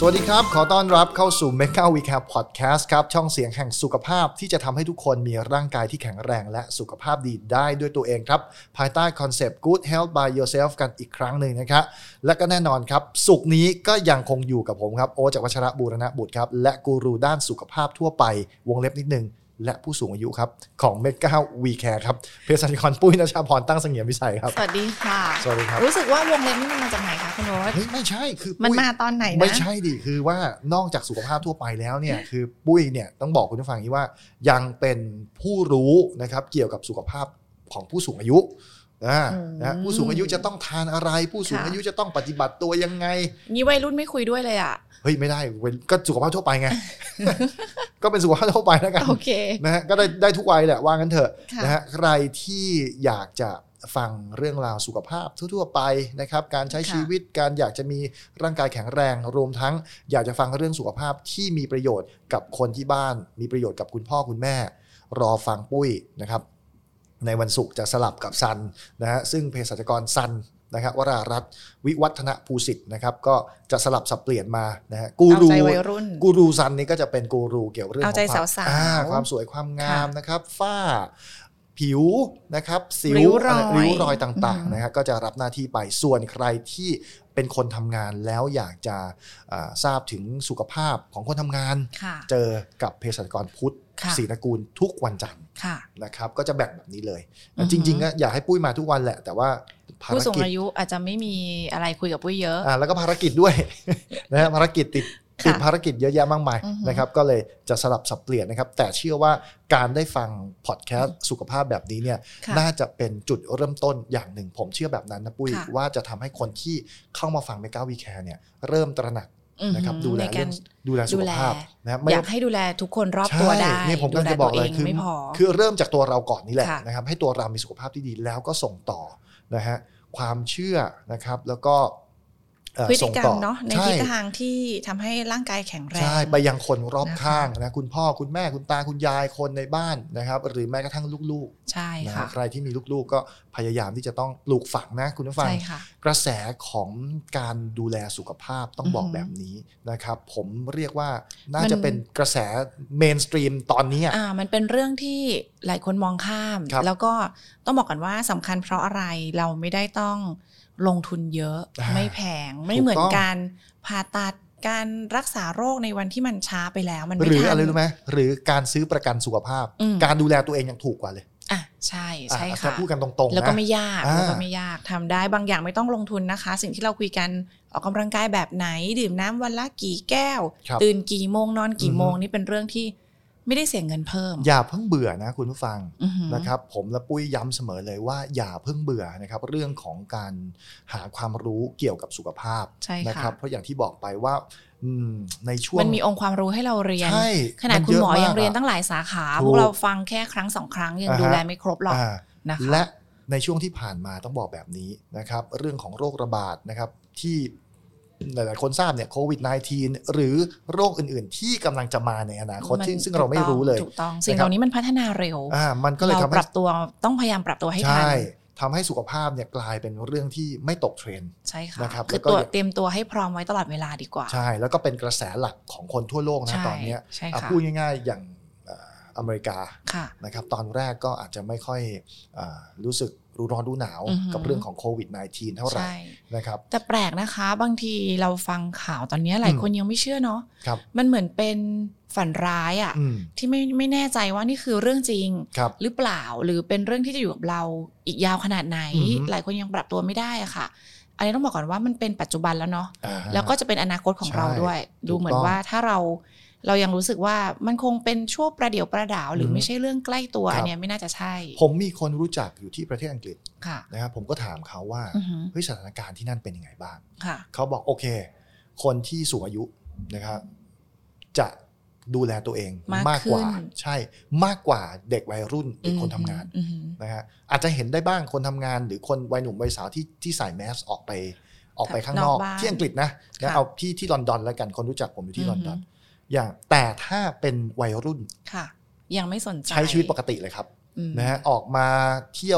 วัสดีครับขอต้อนรับเข้าสู่ Mega Recap Podcast ครับช่องเสียงแห่งสุขภาพที่จะทำให้ทุกคนมีร่างกายที่แข็งแรงและสุขภาพดีได้ด้วยตัวเองครับภายใต้คอนเซปต์ Good Health by Yourself กันอีกครั้งหนึ่งนะครับและก็แน่นอนครับศุกร์นี้ก็ยังคงอยู่กับผมครับโอจากวัชระบูรณบุตรครับและกูรูด้านสุขภาพทั่วไปวงเล็บนิดนึงและผู้สูงอายุครับของ Mega Recap ครับเภสัชกรปุ้ยณชาพรตั้งเสงี่ยมวิสัยครับสวัสดีค่ะสวัสดีครับรู้สึกว่าวงเล็บนี่มันมาจากไหนคะคุณโอ๊ตไม่ใช่คือมันมาตอนไหนนะไม่ใช่ดิคือว่านอกจากสุขภาพทั่วไปแล้วเนี่ยคือปุ้ยเนี่ยต้องบอกคุณผู้ฟังนี้ว่ายังเป็นผู้รู้นะครับเกี่ยวกับสุขภาพของผู้สูงอายุนะผู้สูงอายุจะต้องทานอะไรผู้สูงอายุจะต้องปฏิบัติตัวยังไงนี่วัยรุ่นไม่คุยด้วยเลยอ่ะเฮ้ยไม่ได้ก็สุขภาพทั่วไปไง ก็เป็นสุขภาพทั่วไปแล้วกันนะฮะก็ได้ทุกวัยแหละว่างั้นเถอะนะฮะใครที่อยากจะฟังเรื่องราวสุขภาพทั่วๆไปนะครับการใช้ชีวิตการอยากจะมีร่างกายแข็งแรงรวมทั้งอยากจะฟังเรื่องสุขภาพที่มีประโยชน์กับคนที่บ้านมีประโยชน์กับคุณพ่อคุณแม่รอฟังปุ้ยนะครับในวันศุกร์จะสลับกับซันนะฮะซึ่งเภสัชกรซันนะครับวรารัตน์วิวัฒนภูสิทธิ์นะครับก็จะสลับสับเปลี่ยนมานะฮะกูรูซันนี่ก็จะเป็นกูรูเกี่ยวเรื่องของความสวยความงามนะครับฝ้าผิวนะครับสิวริ้วรอยต่างๆนะฮะก็จะรับหน้าที่ไปส่วนใครที่เป็นคนทำงานแล้วอยากจะทราบถึงสุขภาพของคนทำงานเจอกับเภสัชกรพุทธศรีนกูลทุกวันจันทร์นะครับก็จะแบ่งแบบนี้เลยจริงๆก็อยากให้ปุ้ยมาทุกวันแหละแต่ว่าผู้สูงอายุอาจจะไม่มีอะไรคุยกับปุ้ยเยอะแล้วก็ภารกิจด้วยนะฮะภารกิจติดภารกิจเยอะแยะมากมายนะครับก็เลยจะสลับสับเปลี่ยนนะครับแต่เชื่อว่าการได้ฟังพอดแคสต์สุขภาพแบบนี้เนี่ยน่าจะเป็นจุดเริ่มต้นอย่างหนึ่งผมเชื่อแบบนั้นนะปุ้ยว่าจะทำให้คนที่เข้ามาฟัง Mega Recap เนี่ยเริ่มตระหนักนะครับดูแลสุขภาพนะอยากให้ดูแลทุกคนรอบตัวได้นี่ผมก็จะบอกเลยคือเริ่มจากตัวเราก่อนนี่แหละนะครับให้ตัวเรามีสุขภาพที่ดีแล้วก็ส่งต่อนะฮะความเชื่อนะครับแล้วก็พฤติกรรมเนาะในทิศทางที่ทำให้ร่างกายแข็งแรงใช่ไปยังคนรอบข้างนะคุณพ่อคุณแม่คุณตาคุณยายคนในบ้านนะครับหรือแม้กระทั่งลูกๆใช่ค่ะใครที่มีลูกๆก็พยายามที่จะต้องปลูกฝังนะคุณผู้ฟังกระแสของการดูแลสุขภาพต้องบอกแบบนี้นะครับผมเรียกว่าน่าจะเป็นกระแสเมนสตรีมตอนนี้มันเป็นเรื่องที่หลายคนมองข้ามแล้วก็ต้องบอกกันว่าสำคัญเพราะอะไรเราไม่ได้ต้องลงทุนเยอะไม่แพงไม่เหมือนการผ่าตัดการรักษาโรคในวันที่มันช้าไปแล้วมันไม่ทันหรืออะไรรู้ไหมหรือการซื้อประกันสุขภาพการดูแลตัวเองยังถูกกว่าเลยใช่ค่ะถ้าพูดกันตรงๆแล้วก็ไม่ยากทำได้บางอย่างไม่ต้องลงทุนนะคะสิ่งที่เราคุยกันออกกำลังกายแบบไหนดื่มน้ำวันละกี่แก้วตื่นกี่โมงนอนกี่โมงนี่เป็นเรื่องที่ไม่ได้เสียเงินเพิ่มอย่าเพิ่งเบื่อนะคุณผู้ฟังนะครับผมและปุ้ยย้ำเสมอเลยว่าอย่าเพิ่งเบื่อนะครับเรื่องของการหาความรู้เกี่ยวกับสุขภาพนะครับเพราะอย่างที่บอกไปว่าในช่วงมันมีองค์ความรู้ให้เราเรียนขนาดคุณหมอยังเรียนตั้งหลายสาขาพวกเราฟังแค่ครั้ง2ครั้งยังดูแลไม่ครบหรอกนะคะและในช่วงที่ผ่านมาต้องบอกแบบนี้นะครับเรื่องของโรคระบาดนะครับที่หลายๆคนทราบเนี่ยโควิด -19 หรือโรคอื่นๆที่กำลังจะมาในอนาคตซึ่งเราไม่รู้เลยถูกต้องสิ่งเหล่านี้มันพัฒนาเร็วมันก็เลยทำให้ปรับตัวต้องพยายามปรับตัวให้ทันทำให้สุขภาพเนี่ยกลายเป็นเรื่องที่ไม่ตกเทรนด์ใช่ค่ะนะครับคือตัวเตรียมตัวให้พร้อมไว้ตลอดเวลาดีกว่าใช่แล้วก็เป็นกระแสหลักของคนทั่วโลกนะตอนนี้พูดง่ายๆอย่างอเมริกานะครับตอนแรกก็อาจจะไม่ค่อยรู้สึกรู้ร้อนรู้หนาวกับเรื่องของโควิด -19 เท่าไหร่นะครับแต่แปลกนะคะบางทีเราฟังข่าวตอนนี้หลายคนยังไม่เชื่อเนาะมันเหมือนเป็นฝันร้ายอ่ะที่ไม่แน่ใจว่านี่คือเรื่องจริงหรือเปล่าหรือเป็นเรื่องที่จะอยู่กับเราอีกยาวขนาดไหนหลายคนยังปรับตัวไม่ได้อะค่ะอันนี้ต้องบอกก่อนว่ามันเป็นปัจจุบันแล้วเนาะแล้วก็จะเป็นอนาคตของเราด้วยดูเหมือนว่าถ้าเรายังรู้สึกว่ามันคงเป็นช่วงประเดี๋ยวประดาวหรือไม่ใช่เรื่องใกล้ตัวอันนี้ไม่น่าจะใช่ผมมีคนรู้จักอยู่ที่ประเทศอังกฤษนะครับผมก็ถามเขาว่าเฮ้ยสถานการณ์ที่นั่นเป็นยังไงบ้างเขาบอกโอเคคนที่สูงอายุนะครับจะดูแลตัวเองมากกว่าใช่มากกว่าเด็กวัยรุ่นหรือคนทำงานนะฮะอาจจะเห็นได้บ้างคนทำงานหรือคนวัยหนุ่มวัยสาวที่ใส่แมสออกไปข้างนอกที่อังกฤษนะเอาที่ลอนดอนแล้วกันคนรู้จักผมอยู่ที่ลอนดอนอย่างแต่ถ้าเป็นวัยรุ่นค่ะยังไม่สนใจใช้ชีวิตปกติเลยครับนะฮะออกมาเที่ยว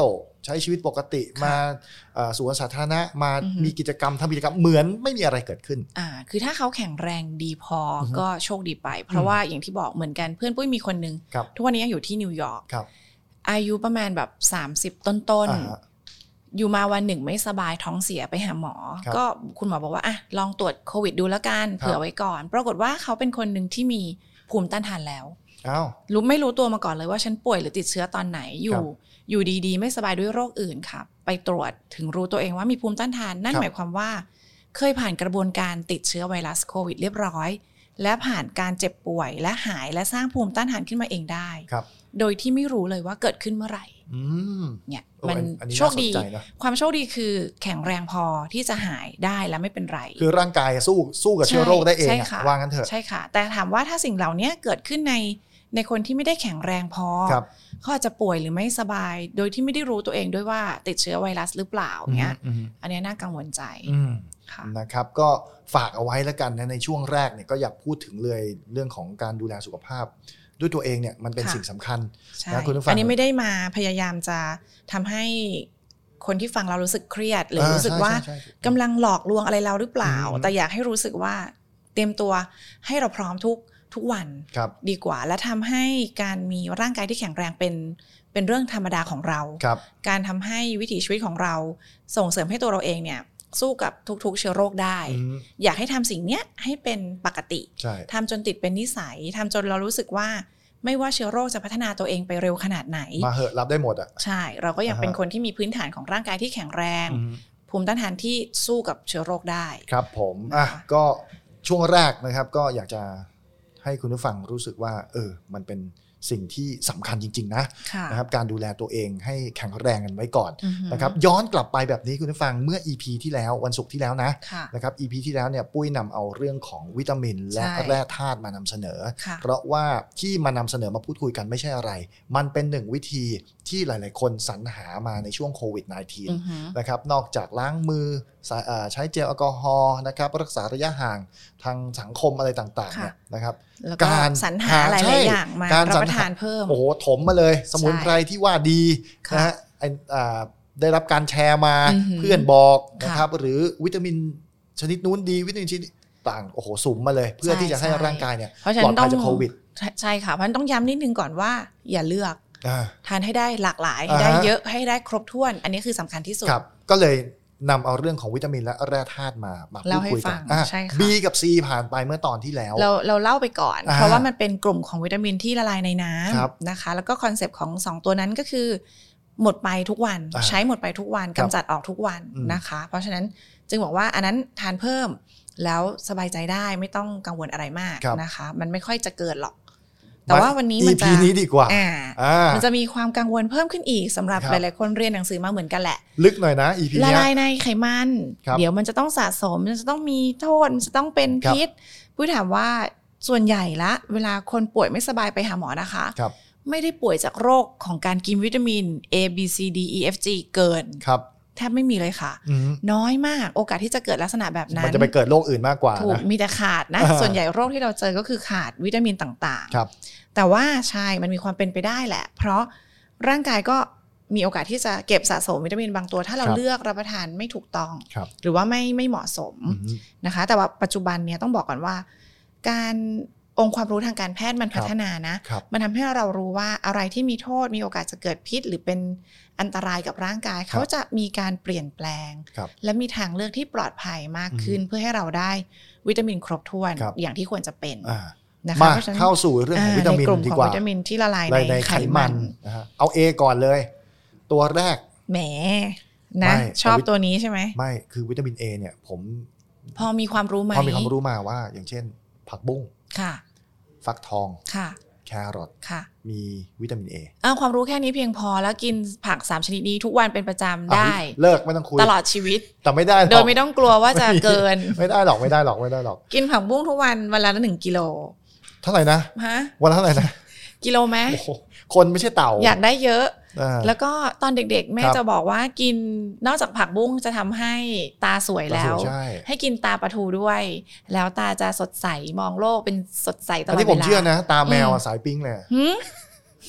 ใช้ชีวิตปกติมาสวนสาธารณะมามีกิจกรรมทำกิจกรรมเหมือนไม่มีอะไรเกิดขึ้นคือถ้าเขาแข็งแรงดีพอก็โชคดีไปเพราะว่าอย่างที่บอกเหมือนกันเพื่อนปุ้ยมีคนนึงทุกวันนี้อยู่ที่นิวยอร์กอายุประมาณแบบ30ต้นอยู่มาวันหนึ่งไม่สบายท้องเสียไปหาหมอก็คุณหมอบอกว่าลองตรวจโควิดดูแล้วกันเผื่อไว้ก่อนปรากฏว่าเขาเป็นคนหนึ่งที่มีภูมิต้านทานแล้วไม่รู้ตัวมาก่อนเลยว่าฉันป่วยหรือติดเชื้อตอนไหนอยู่ดีๆไม่สบายด้วยโรคอื่นค่ะไปตรวจถึงรู้ตัวเองว่ามีภูมิต้านทานนั่นหมายความว่าเคยผ่านกระบวนการติดเชื้อไวรัสโควิดเรียบร้อยและผ่านการเจ็บป่วยและหายและสร้างภูมิต้านทานขึ้นมาเองได้โดยที่ไม่รู้เลยว่าเกิดขึ้นเมื่อไหร่เนี่ยมันโชคดีความโชคดีคือแข็งแรงพอที่จะหายได้และไม่เป็นไรคือร่างกายสู้กับเชื้อโรคได้เองว่างั้นเถอะใช่ค่ะแต่ถามว่าถ้าสิ่งเหล่านี้เกิดขึ้นในคนที่ไม่ได้แข็งแรงพอเขาอาจจะป่วยหรือไม่สบายโดยที่ไม่ได้รู้ตัวเองด้วยว่าติดเชื้อไวรัสหรือเปล่าเนี่ยอันนี้น่ากังวลใจนะครับก็ฝากเอาไว้แล้วกันนะในช่วงแรกเนี่ยก็อยากพูดถึงเลยเรื่องของการดูแลสุขภาพด้วยตัวเองเนี่ยมันเป็นสิ่งสำคัญนะคุณผู้ฟังอันนี้ไม่ได้มาพยายามจะทำให้คนที่ฟังเรารู้สึกเครียดหรือรู้สึกว่ากำลังหลอกลวงอะไรเราหรือเปล่าแต่อยากให้รู้สึกว่าเตรียมตัวให้เราพร้อมทุกวันดีกว่าและทำให้การมีร่างกายที่แข็งแรงเป็นเรื่องธรรมดาของเราการทำให้วิถีชีวิตของเราส่งเสริมให้ตัวเราเองเนี่ยสู้กับทุกๆเชื้อโรคได้อยากให้ทำสิ่งนี้ให้เป็นปกติทำจนติดเป็นนิสัยทำจนเรารู้สึกว่าไม่ว่าเชื้อโรคจะพัฒนาตัวเองไปเร็วขนาดไหนมาเหอะรับได้หมดอ่ะใช่เราก็ยังเป็นคนที่มีพื้นฐานของร่างกายที่แข็งแรงภูมิต้านทานที่สู้กับเชื้อโรคได้ครับผมก็ช่วงแรกนะครับก็อยากจะให้คุณผู้ฟังรู้สึกว่ามันเป็นสิ่งที่สำคัญจริงๆนะครับการดูแลตัวเองให้แข็งแรงกันไว้ก่อนนะครับย้อนกลับไปแบบนี้คุณผู้ฟังเมื่อ EP ที่แล้ววันศุกร์ที่แล้วนะครับ EP ที่แล้วเนี่ยปุ้ยนำเอาเรื่องของวิตามินและแร่ธาตุมานำเสนอเพราะว่าที่มานำเสนอมาพูดคุยกันไม่ใช่อะไรมันเป็นหนึ่งวิธีที่หลายๆคนสรรหามาในช่วงโควิด -19 นะครับนอกจากล้างมือใช้เจลแอลกอฮอล์นะครับรักษาระยะห่างทางสังคมอะไรต่างๆเนี่ยนะครับการสรรหาหลายๆอย่างมารับประทานเพิ่มโอ้โหถมมาเลยสมุนไพรที่ว่าดีนะฮะได้รับการแชร์มาเพื่อนบอกนะครับหรือวิตามินชนิดนู้นดีวิตามินชนิดต่างโอ้โหสุ่มมาเลยเพื่อที่จะให้ร่างกายเนี่ยปลอดภัยจากโควิดใช่ค่ะเพราะฉะนั้นต้องย้ำนิดนึงก่อนว่าอย่าเลือกทานให้ได้หลากหลายให้ได้เยอะให้ได้ครบถ้วนอันนี้คือสำคัญที่สุดก็เลยนำเอาเรื่องของวิตามินและแร่ธาตุมาพูดคุยกันB กับ C ผ่านไปเมื่อตอนที่แล้วเราเล่าไปก่อนเพราะว่ามันเป็นกลุ่มของวิตามินที่ละลายในน้ำนะคะแล้วก็คอนเซปต์ของ2ตัวนั้นก็คือหมดไปทุกวันใช้หมดไปทุกวันกำจัดออกทุกวันนะคะเพราะฉะนั้นจึงบอกว่าอันนั้นทานเพิ่มแล้วสบายใจได้ไม่ต้องกังวลอะไรมากนะคะมันไม่ค่อยจะเกินหรอกแต่ว่าวันนี้มันจะ EP นี้ดีกว่ามันจะมีความกังวลเพิ่มขึ้นอีกสำหรับหลายๆคนเรียนหนังสือมาเหมือนกันแหละลึกหน่อยนะ EP นี้ละลายในไขมันเดี๋ยวมันจะต้องสะสมมันจะต้องมีโทษมันจะต้องเป็นพิษผู้ถามว่าส่วนใหญ่ละเวลาคนป่วยไม่สบายไปหาหมอนะคะไม่ได้ป่วยจากโรคของการกินวิตามิน A B C D E F G เกินแทบไม่มีเลยค่ะน้อยมากโอกาสที่จะเกิดลักษณะแบบนั้นมันจะไปเกิดโรคอื่นมากกว่าถูกมีแต่ขาดนะส่วนใหญ่โรคที่เราเจอก็คือขาดวิตามินต่างๆแต่ว่าใช่มันมีความเป็นไปได้แหละเพราะร่างกายก็มีโอกาสที่จะเก็บสะสมวิตามินบางตัวถ้าเราเลือกรับประทานไม่ถูกต้องหรือว่าไม่เหมาะสมนะคะแต่ว่าปัจจุบันเนี่ยต้องบอกก่อนว่าการองค์ความรู้ทางการแพทย์มันพัฒนานะมันทำให้เรารู้ว่าอะไรที่มีโทษมีโอกาสจะเกิดพิษหรือเป็นอันตรายกับร่างกายเขาจะมีการเปลี่ยนแปลงและมีทางเลือกที่ปลอดภัยมากขึ้นเพื่อให้เราได้วิตามินครบถ้วนอย่างที่ควรจะเป็นนะคะมาเข้าสู่เรื่องของวิตามินดีกว่าวิตามินที่ละลายในไขมันเอา A ก่อนเลยตัวแรกแหมนะชอบตัวนี้ใช่ไหมไม่คือวิตามิน A เนี่ยผมพอมีความรู้ไหมพอมีความรู้มาว่าอย่างเช่นผักบุ้งค่ะฟักทองค่ะแครอทมีวิตามิน A ความรู้แค่นี้เพียงพอแล้วกินผัก3ชนิดนี้ทุกวันเป็นประจำได้เลิกไม่ต้องคุยตลอดชีวิตแต่ไม่ได้โดยไม่ต้องกลัวว่าจะเกินไม่ได้หรอกกินผักบุ้งทุกวันวันละ1กิโลเท่าไหร่นะวันละเท่าไหร่นะกิโลไหมคนไม่ใช่เต่าอยากได้เยอะแล้วก็ตอนเด็กๆแม่จะบอกว่ากินนอกจากผักบุ้งจะทำให้ตาสวยแล้วให้กินตาปลาทูด้วยแล้วตาจะสดใสมองโลกเป็นสดใสตลอดเวลาอันนี้ผมเชื่อนะตาแมวสายปิ้งเลย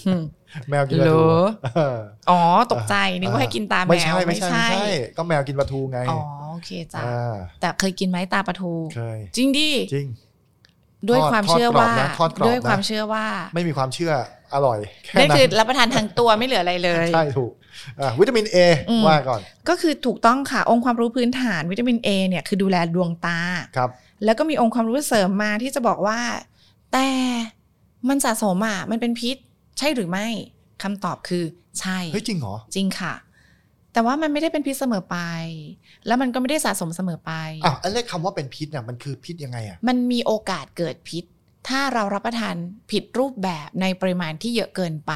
แมวกินปลาทูอ๋อตกใจนึกว่าให้กินตาแมวไม่ใช่ก็แมวกินปลาทูไงอ๋อโอเคจ้ะแต่เคยกินไหมตาปลาทูเคยจริงดิจริงด้วยความเชื่อว่าด้วยความเชื่อว่าไม่มีความเชื่ออร่อยนั่นคือรับประทานทั้งตัวไม่เหลืออะไรเลยใช่ถูกวิตามิน A ว่าก่อนก็คือถูกต้องค่ะองค์ความรู้พื้นฐานวิตามิน A เนี่ยคือดูแลดวงตาครับแล้วก็มีองค์ความรู้เสริมมาที่จะบอกว่าแต่มันสะสมมันเป็นพิษใช่หรือไม่คำตอบคือใช่เฮ้ยจริงเหรอจริงค่ะแต่ว่ามันไม่ได้เป็นพิษเสมอไปแล้วมันก็ไม่ได้สะสมเสมอไปไอ้เรียกคำว่าเป็นพิษเนี่ยมันคือพิษยังไงมันมีโอกาสเกิดพิษถ้าเรารับประทานผิดรูปแบบในปริมาณที่เยอะเกินไป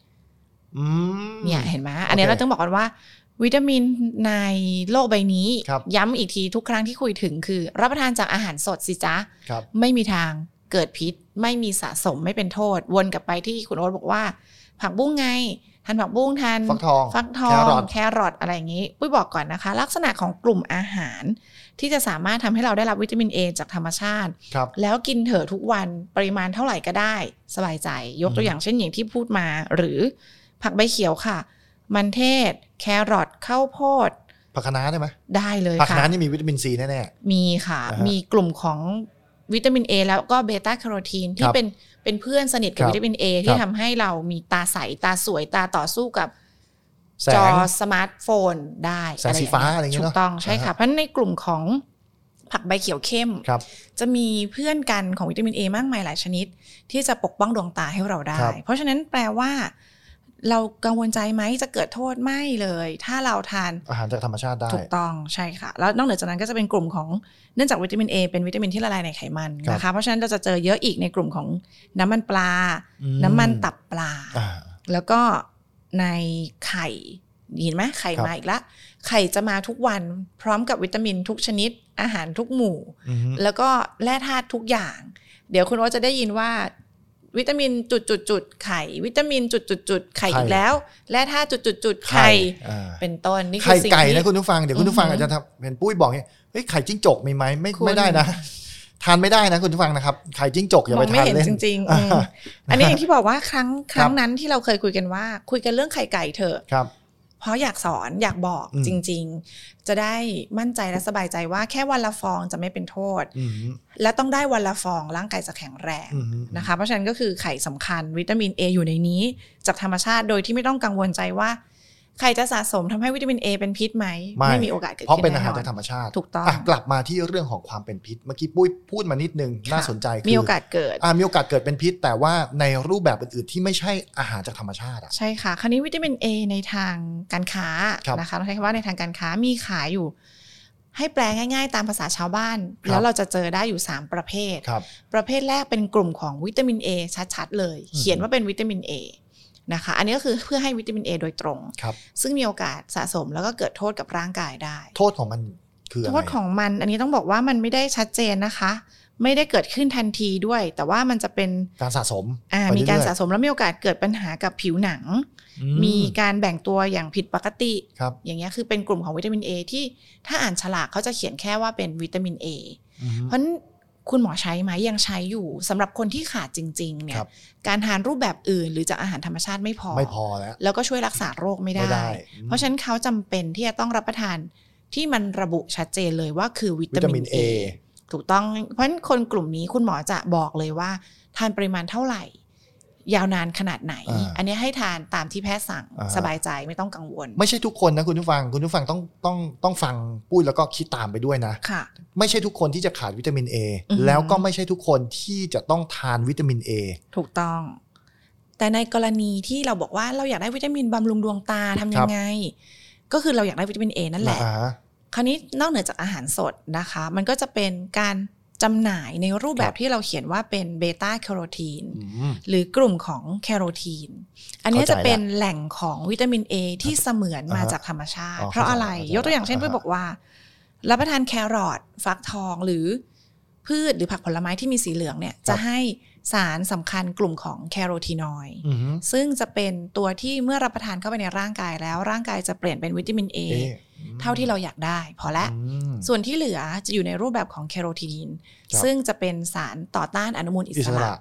เนี่ยเห็นไหมอันนี้เราต้องบอกกันว่าวิตามินในโลกใบนี้ย้ำอีกทีทุกครั้งที่คุยถึงคือรับประทานจากอาหารสดสิจ๊ะไม่มีทางเกิดพิษไม่มีสะสมไม่เป็นโทษวนกลับไปที่คุณโอ๊ตบอกว่าผักบุ้งไงทานผักบุ้งทานฟักทองแครอทอะไรอย่างนี้ปุ้ยบอกก่อนนะคะลักษณะของกลุ่มอาหารที่จะสามารถทำให้เราได้รับวิตามิน A จากธรรมชาติแล้วกินเถอะทุกวันปริมาณเท่าไหร่ก็ได้สบายใจยกตัวอย่างเช่นอย่างที่พูดมาหรือผักใบเขียวค่ะมันเทศแครอทข้าวโพดผักคะน้าได้ไหมได้เลยค่ะผักคะน้านี่มีวิตามินซีแน่ๆมีค่ะมีกลุ่มของวิตามิน A แล้วก็เบต้าแคโรทีนที่เป็นเพื่อนสนิทกับวิตามิน A ที่ทำให้เรามีตาใสตาสวยตาต่อสู้กับจอสมาร์ทโฟนได้แสงสีฟ้าอะไรอย่างเงี้ยถูกต้องใช่ค่ะเพราะในกลุ่มของผักใบเขียวเข้มจะมีเพื่อนกันของวิตามิน A มากมายหลายชนิดที่จะปกป้องดวงตาให้เราได้เพราะฉะนั้นแปลว่าเรากังวลใจไหมจะเกิดโทษไม่เลยถ้าเราทานอาหารจากธรรมชาติได้ถูกต้องใช่ค่ะแล้วนอกเหนือจากนั้นก็จะเป็นกลุ่มของเนื่องจากวิตามิน A เป็นวิตามินที่ละลายในไขมันนะคะเพราะฉะนั้นเราจะเจอเยอะอีกในกลุ่มของน้ำมันปลาน้ำมันตับปลาแล้วก็ในไข่เห็นไหมไข่มาอีกละไข่จะมาทุกวันพร้อมกับวิตามินทุกชนิดอาหารทุกหมู่แล้วก็แร่ธาตุทุกอย่างเดี๋ยวคุณว่าจะได้ยินว่าวิตามินจุดๆไข่วิตามินจุดๆไข่อีกแล้วแร่ธาตุจุดๆไข่เป็นต้นนี่คือสิ่งที่ไข่ไก่นะคุณผู้ฟังเดี๋ยวคุณผู้ฟังอาจจะเห็นปุ้ยบอกเนี่ยเฮ้ยไข่จิ้งจกมีไหมไม่ได้นะทานไม่ได้นะคุณผู้ฟังนะครับไข่จิ้งจกอย่าไปทานเล่นจริงๆอันนี้อย่างที่บอกว่าครั้งนั้นที่เราเคยคุยกันว่าคุยกันเรื่องไข่ไก่เถอะเพราะอยากสอนอยากบอกจริงๆจะได้มั่นใจและสบายใจว่าแค่วันละฟองจะไม่เป็นโทษและต้องได้วันละฟองร่างกายจะแข็งแรงนะคะเพราะฉะนั้นก็คือไข่สำคัญวิตามิน A อยู่ในนี้จากธรรมชาติโดยที่ไม่ต้องกังวลใจว่าไข่จะสะสมทำให้วิตามิน A เป็นพิษไหมไม่มีโอกาสเกิดขึ้นเพราะเป็นอาหารจากธรรมชาติถูกต้องกลับมาที่เรื่องของความเป็นพิษเมื่อกี้ปุ้ยพูดมานิดนึงน่าสนใจมีโอกาสเกิดมีโอกาสเกิดเป็นพิษแต่ว่าในรูปแบบอื่นๆที่ไม่ใช่อาหารจากธรรมชาติใช่ค่ะคราวนี้วิตามิน A ในทางการค้านะคะเราใช้คำว่าในทางการค้ามีขายอยู่ให้แปลง่ายๆตามภาษาชาวบ้านแล้วเราจะเจอได้อยู่3ประเภทประเภทแรกเป็นกลุ่มของวิตามิน A ชัดๆเลยเขียนว่าเป็นวิตามิน Aนะคะอันนี้ก็คือเพื่อให้วิตามิน A โดยตรงซึ่งมีโอกาสสะสมแล้วก็เกิดโทษกับร่างกายได้โทษของมันคืออะไรโทษของมันอันนี้ต้องบอกว่ามันไม่ได้ชัดเจนนะคะไม่ได้เกิดขึ้นทันทีด้วยแต่ว่ามันจะเป็นการสะสมมีการสะสมแล้วมีโอกาสเกิดปัญหากับผิวหนังมีการแบ่งตัวอย่างผิดปกติอย่างเงี้ยคือเป็นกลุ่มของวิตามิน A ที่ถ้าอ่านฉลากเขาจะเขียนแค่ว่าเป็นวิตามิน A เพราะคุณหมอใช้ไหมยังใช้อยู่สำหรับคนที่ขาดจริงๆเนี่ยการทานรูปแบบอื่นหรือจากอาหารธรรมชาติไม่พอแล้วก็ช่วยรักษาโรคไม่ได้เพราะฉะนั้นเขาจำเป็นที่จะต้องรับประทานที่มันระบุชัดเจนเลยว่าคือวิตามิน A ถูกต้องเพราะฉะนั้นคนกลุ่มนี้คุณหมอจะบอกเลยว่าทานปริมาณเท่าไหร่ยาวนานขนาดไหนอันนี้ให้ทานตามที่แพทย์สั่งสบายใจไม่ต้องกังวลไม่ใช่ทุกคนนะคุณผู้ฟังต้องฟังปุ้ยแล้วก็คิดตามไปด้วยนะไม่ใช่ทุกคนที่จะขาดวิตามิน A แล้วก็ไม่ใช่ทุกคนที่จะต้องทานวิตามิน A ถูกต้องแต่ในกรณีที่เราบอกว่าเราอยากได้วิตามินบำรุงดวงตาทำยังไงก็คือเราอยากได้วิตามิน A นั่นแหละคราวนี้นอกเหนือจากอาหารสดนะคะมันก็จะเป็นการจำหน่ายในรูปแบบที่เราเขียนว่าเป็นเบต้าแคโรทีนหรือกลุ่มของแคโรทีนอันนี้จะเป็นแหล่งของวิตามิน A ที่เสมือนมาจากธรรมชาติเพราะอะไรยกตัวอย่างเช่นเพื่อบอกว่ารับประทานแครอทฟักทองหรือพืชหรือผักผลไม้ที่มีสีเหลืองเนี่ยจะให้สารสำคัญกลุ่มของแคโรทีนอยด์ซึ่งจะเป็นตัวที่เมื่อรับประทานเข้าไปในร่างกายแล้วร่างกายจะเปลี่ยนเป็นวิตามิน A เท่าที่เราอยากได้พอละส่วนที่เหลือจะอยู่ในรูปแบบของแคโรทีนซึ่งจะเป็นสารต่อต้านอนุมูลอิสระ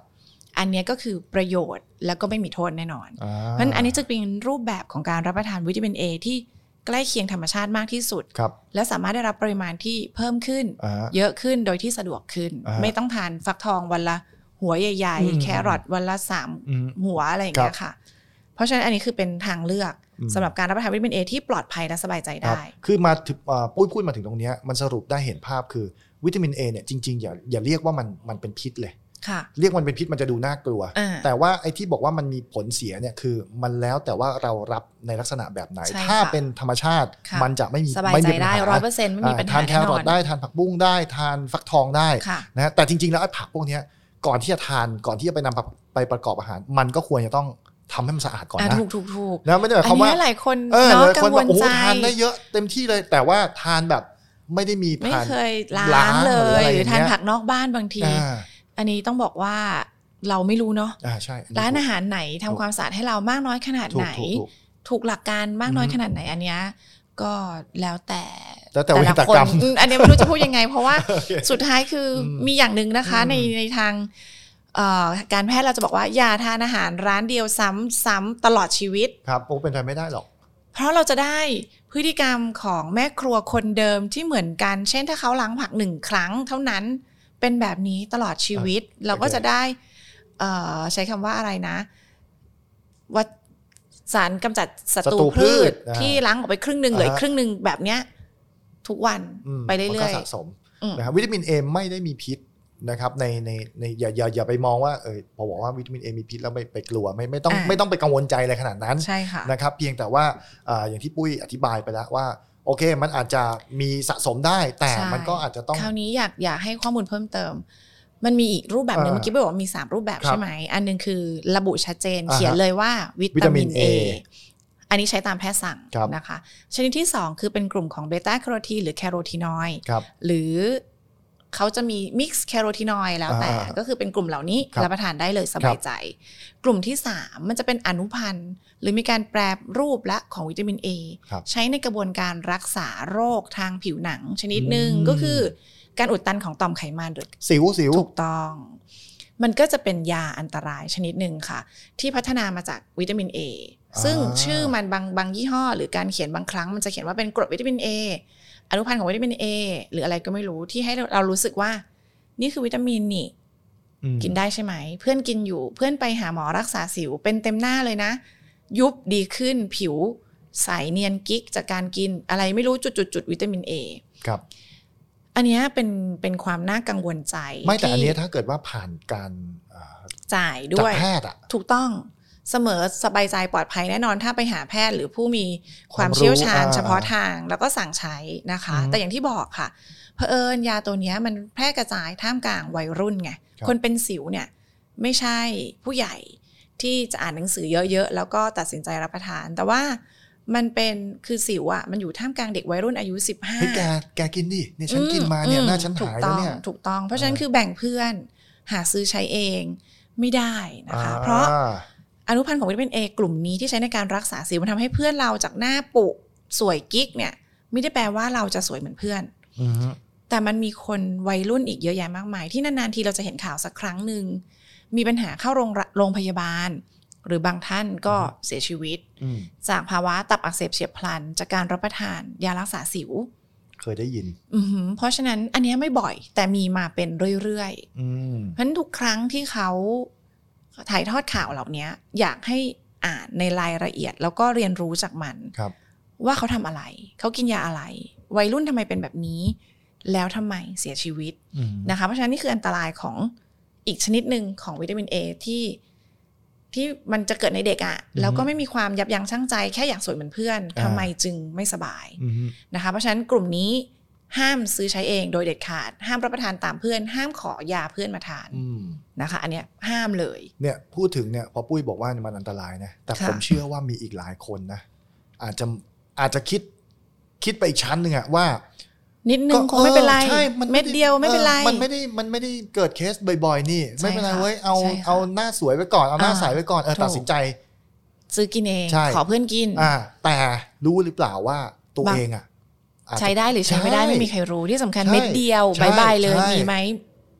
อันนี้ก็คือประโยชน์แล้วก็ไม่มีโทษแน่นอนเพราะฉะนั้นอันนี้จะเป็นรูปแบบของการรับประทานวิตามิน A ที่ใกล้เคียงธรรมชาติมากที่สุดและสามารถได้รับปริมาณที่เพิ่มขึ้นเยอะขึ้นโดยที่สะดวกขึ้นไม่ต้องทานฟักทองวันละหัวใหญ่ๆแครอทวันละ3หัวอะไรอย่างเงี้ยค่ะเพราะฉะนั้นอันนี้คือเป็นทางเลือกสำหรับการรับประทานวิตามิน A ที่ปลอดภัยและสบายใจได้คือมาถึงปุ้ยพูดมาถึงตรงนี้มันสรุปได้เห็นภาพคือวิตามิน A เนี่ยจริงๆอย่าเรียกว่ามันเป็นพิษเลยเรียกมันเป็นพิษมันจะดูน่ากลัวแต่ว่าไอ้ที่บอกว่ามันมีผลเสียเนี่ยคือมันแล้วแต่ว่าเรารับในลักษณะแบบไหนถ้าเป็นธรรมชาติมันจะไม่มีสบายใจได้ 100% ไม่มีปัญหาทานแครอทได้ทานผักบุ้งได้ทานฟักทองได้นะแต่จริงๆแล้วไอ้ผักพวกนี้ก่อนที่จะทานก่อนที่จะไปนำไปประกอบอาหารมันก็ควรจะต้องทำให้มันสะอาดก่อนนะถูกนะไม่ได้หมายความว่าหลายคนเนาะกังวลใจทานได้เยอะเต็มที่เลยแต่ว่าทานแบบไม่ได้มีไม่เคยล้างเลยหรือทานผักนอกบ้านบางทีอันนี้ต้องบอกว่าเราไม่รู้เนาะร้านอาหารไหนทำความสะอาดให้เรามากน้อยขนาดไหนถูกหลักการมากน้อยขนาดไหนอันเนี้ยก็แล้วแต่ละคนอันนี้ไม่รู้จะพูดยังไงเพราะว่าสุดท้ายคือมีอย่างนึงนะคะในทางการแพทย์เราจะบอกว่าอย่าทานอาหารร้านเดียวซ้ำตลอดชีวิตครับเป็นไปไม่ได้หรอกเพราะเราจะได้พฤติกรรมของแม่ครัวคนเดิมที่เหมือนกันเช่นถ้าเขาล้างผัก1ครั้งเท่านั้นเป็นแบบนี้ตลอดชีวิตเราก็จะได้ใช้คำว่าอะไรนะว่าสารกำจัดศัตรูพืชที่ล้างออกไปครึ่งนึงเหลือครึ่งนึงแบบเนี้ยทุกวันไปเรื่อยๆมันก็สะสมนะครับวิตามิน A ไม่ได้มีพิษนะครับในอย่าไปมองว่าพอบอกว่าวิตามิน A มีพิษแล้วไปกลัวไม่ต้องไปกังวลใจอะไรขนาดนั้นนะครับเพียงแต่ว่าอย่างที่ปุ้ยอธิบายไปแล้วว่าโอเคมันอาจจะมีสะสมได้แต่มันก็อาจจะต้องคราวนี้อยากให้ข้อมูลเพิ่มเติมมันมีอีกรูปแบบนึงเมื่อกี้บอกว่ามี3รูปแบบใช่ไหมอันนึงคือระบุชัดเจนเขียนเลยว่าวิตามิน A อันนี้ใช้ตามแพทย์สั่งนะคะชนิดที่2คือเป็นกลุ่มของเบต้าแคโรทีนหรือแคโรทีนอยด์หรือเขาจะมีมิกซ์แคโรทีนอยด์แล้วแต่ก็คือเป็นกลุ่มเหล่านี้รับประทานได้เลยสบายใจกลุ่มที่3มันจะเป็นอนุพันธ์หรือมีการแปรรูปและของวิตามิน A ใช้ในกระบวนการรักษาโรคทางผิวหนังชนิดหนึ่งก็คือการอุดตันของต่อมไขมันหรือสิวถูกต้องมันก็จะเป็นยาอันตรายชนิดหนึ่งค่ะที่พัฒนามาจากวิตามิน A ซึ่งชื่อมันบางยี่ห้อหรือการเขียนบางครั้งมันจะเขียนว่าเป็นกรดวิตามิน A อนุพันธ์ของวิตามิน A หรืออะไรก็ไม่รู้ที่ให้เรารู้สึกว่านี่คือวิตามินนี่กินได้ใช่ไหมเพื่อนกินอยู่เพื่อนไปหาหมอรักษาสิวเป็นเต็มหน้าเลยนะยุบดีขึ้นผิวใสเนียนกิ๊กจากการกินอะไรไม่รู้จุดวิตามิน A ครับอันนี้เป็นความน่ากังวลใจไม่แต่อันนี้ถ้าเกิดว่าผ่านการจ่ายด้วยแพทย์ถูกต้องเสมอสบายใจปลอดภัยแน่นอนถ้าไปหาแพทย์หรือผู้มีความเชี่ยวชาญเฉพาะทางแล้วก็สั่งใช้นะคะแต่อย่างที่บอกค่ะเผอิญยาตัวนี้มันแพร่กระจายท่ามกลางวัยรุ่นไงคนเป็นสิวเนี่ยไม่ใช่ผู้ใหญ่ที่จะอ่านหนังสือเยอะๆแล้วก็ตัดสินใจรับประทานแต่ว่ามันเป็นคือสิวอ่ะมันอยู่ท่ามกลางเด็กวัยรุ่นอายุ15 เฮ้ยแกกินดิเนี่ยฉันกินมาเนี่ยหน้าฉันหายแล้วเนี่ยถูกต้องเพราะฉะนั้นคือแบ่งเพื่อนหาซื้อใช้เองไม่ได้นะคะเพราะอนุพันธ์ของวิตามิน A กลุ่มนี้ที่ใช้ในการรักษาสิวมันทำให้เพื่อนเราจากหน้าปุสวยกิ๊กเนี่ยไม่ได้แปลว่าเราจะสวยเหมือนเพื่อนแต่มันมีคนวัยรุ่นอีกเยอะแยะมากมายที่นานๆทีเราจะเห็นข่าวสักครั้งนึงมีปัญหาเข้าโรงพยาบาลหรือบางท่านก็เสียชีวิตจากภาวะตับอักเสบเฉียบพลันจากการรับประทานยารักษาสิวเคยได้ยินเพราะฉะนั้นอันนี้ไม่บ่อยแต่มีมาเป็นเรื่อยๆเพราะฉะนั้นทุกครั้งที่เขาถ่ายทอดข่าวเหล่านี้อยากให้อ่านในรายละเอียดแล้วก็เรียนรู้จากมันว่าเขาทำอะไรเขากินยาอะไรวัยรุ่นทำไมเป็นแบบนี้แล้วทำไมเสียชีวิตนะคะเพราะฉะนั้นนี่คืออันตรายของอีกชนิดหนึ่งของวิตามิน A ที่มันจะเกิดในเด็กอ่ะแล้วก็ไม่มีความยับยั้งชั่งใจแค่อยากสวยเหมือนเพื่อนทำไมจึงไม่สบายนะคะเพราะฉะนั้นกลุ่มนี้ห้ามซื้อใช้เองโดยเด็ดขาดห้ามรับประทานตามเพื่อนห้ามขอยาเพื่อนมาทานนะคะอันเนี้ยห้ามเลยเนี่ยพูดถึงเนี่ยพอปุ้ยบอกว่ามันอันตรายนะแต่ผมเชื่อว่ามีอีกหลายคนนะอาจจะคิดไปอีกชั้นนึงอะว่านิดนึงคงไม่เป็นไรเม็ดเดียวไม่เป็นไรมันไม่ได้เกิดเคสบ่อยๆนี่ไม่เป็นไรเว้ยเอาหน้าสวยไว้ก่อนเอาหน้าใสไว้ก่อนตัดสินใจซื้อกินเองขอเพื่อนกินแต่รู้หรือเปล่าว่าตัวเองอ่ะใช้ได้หรือใช้ไม่ได้ไม่มีใครรู้ที่สำคัญเม็ดเดียวบายเลยมีไหม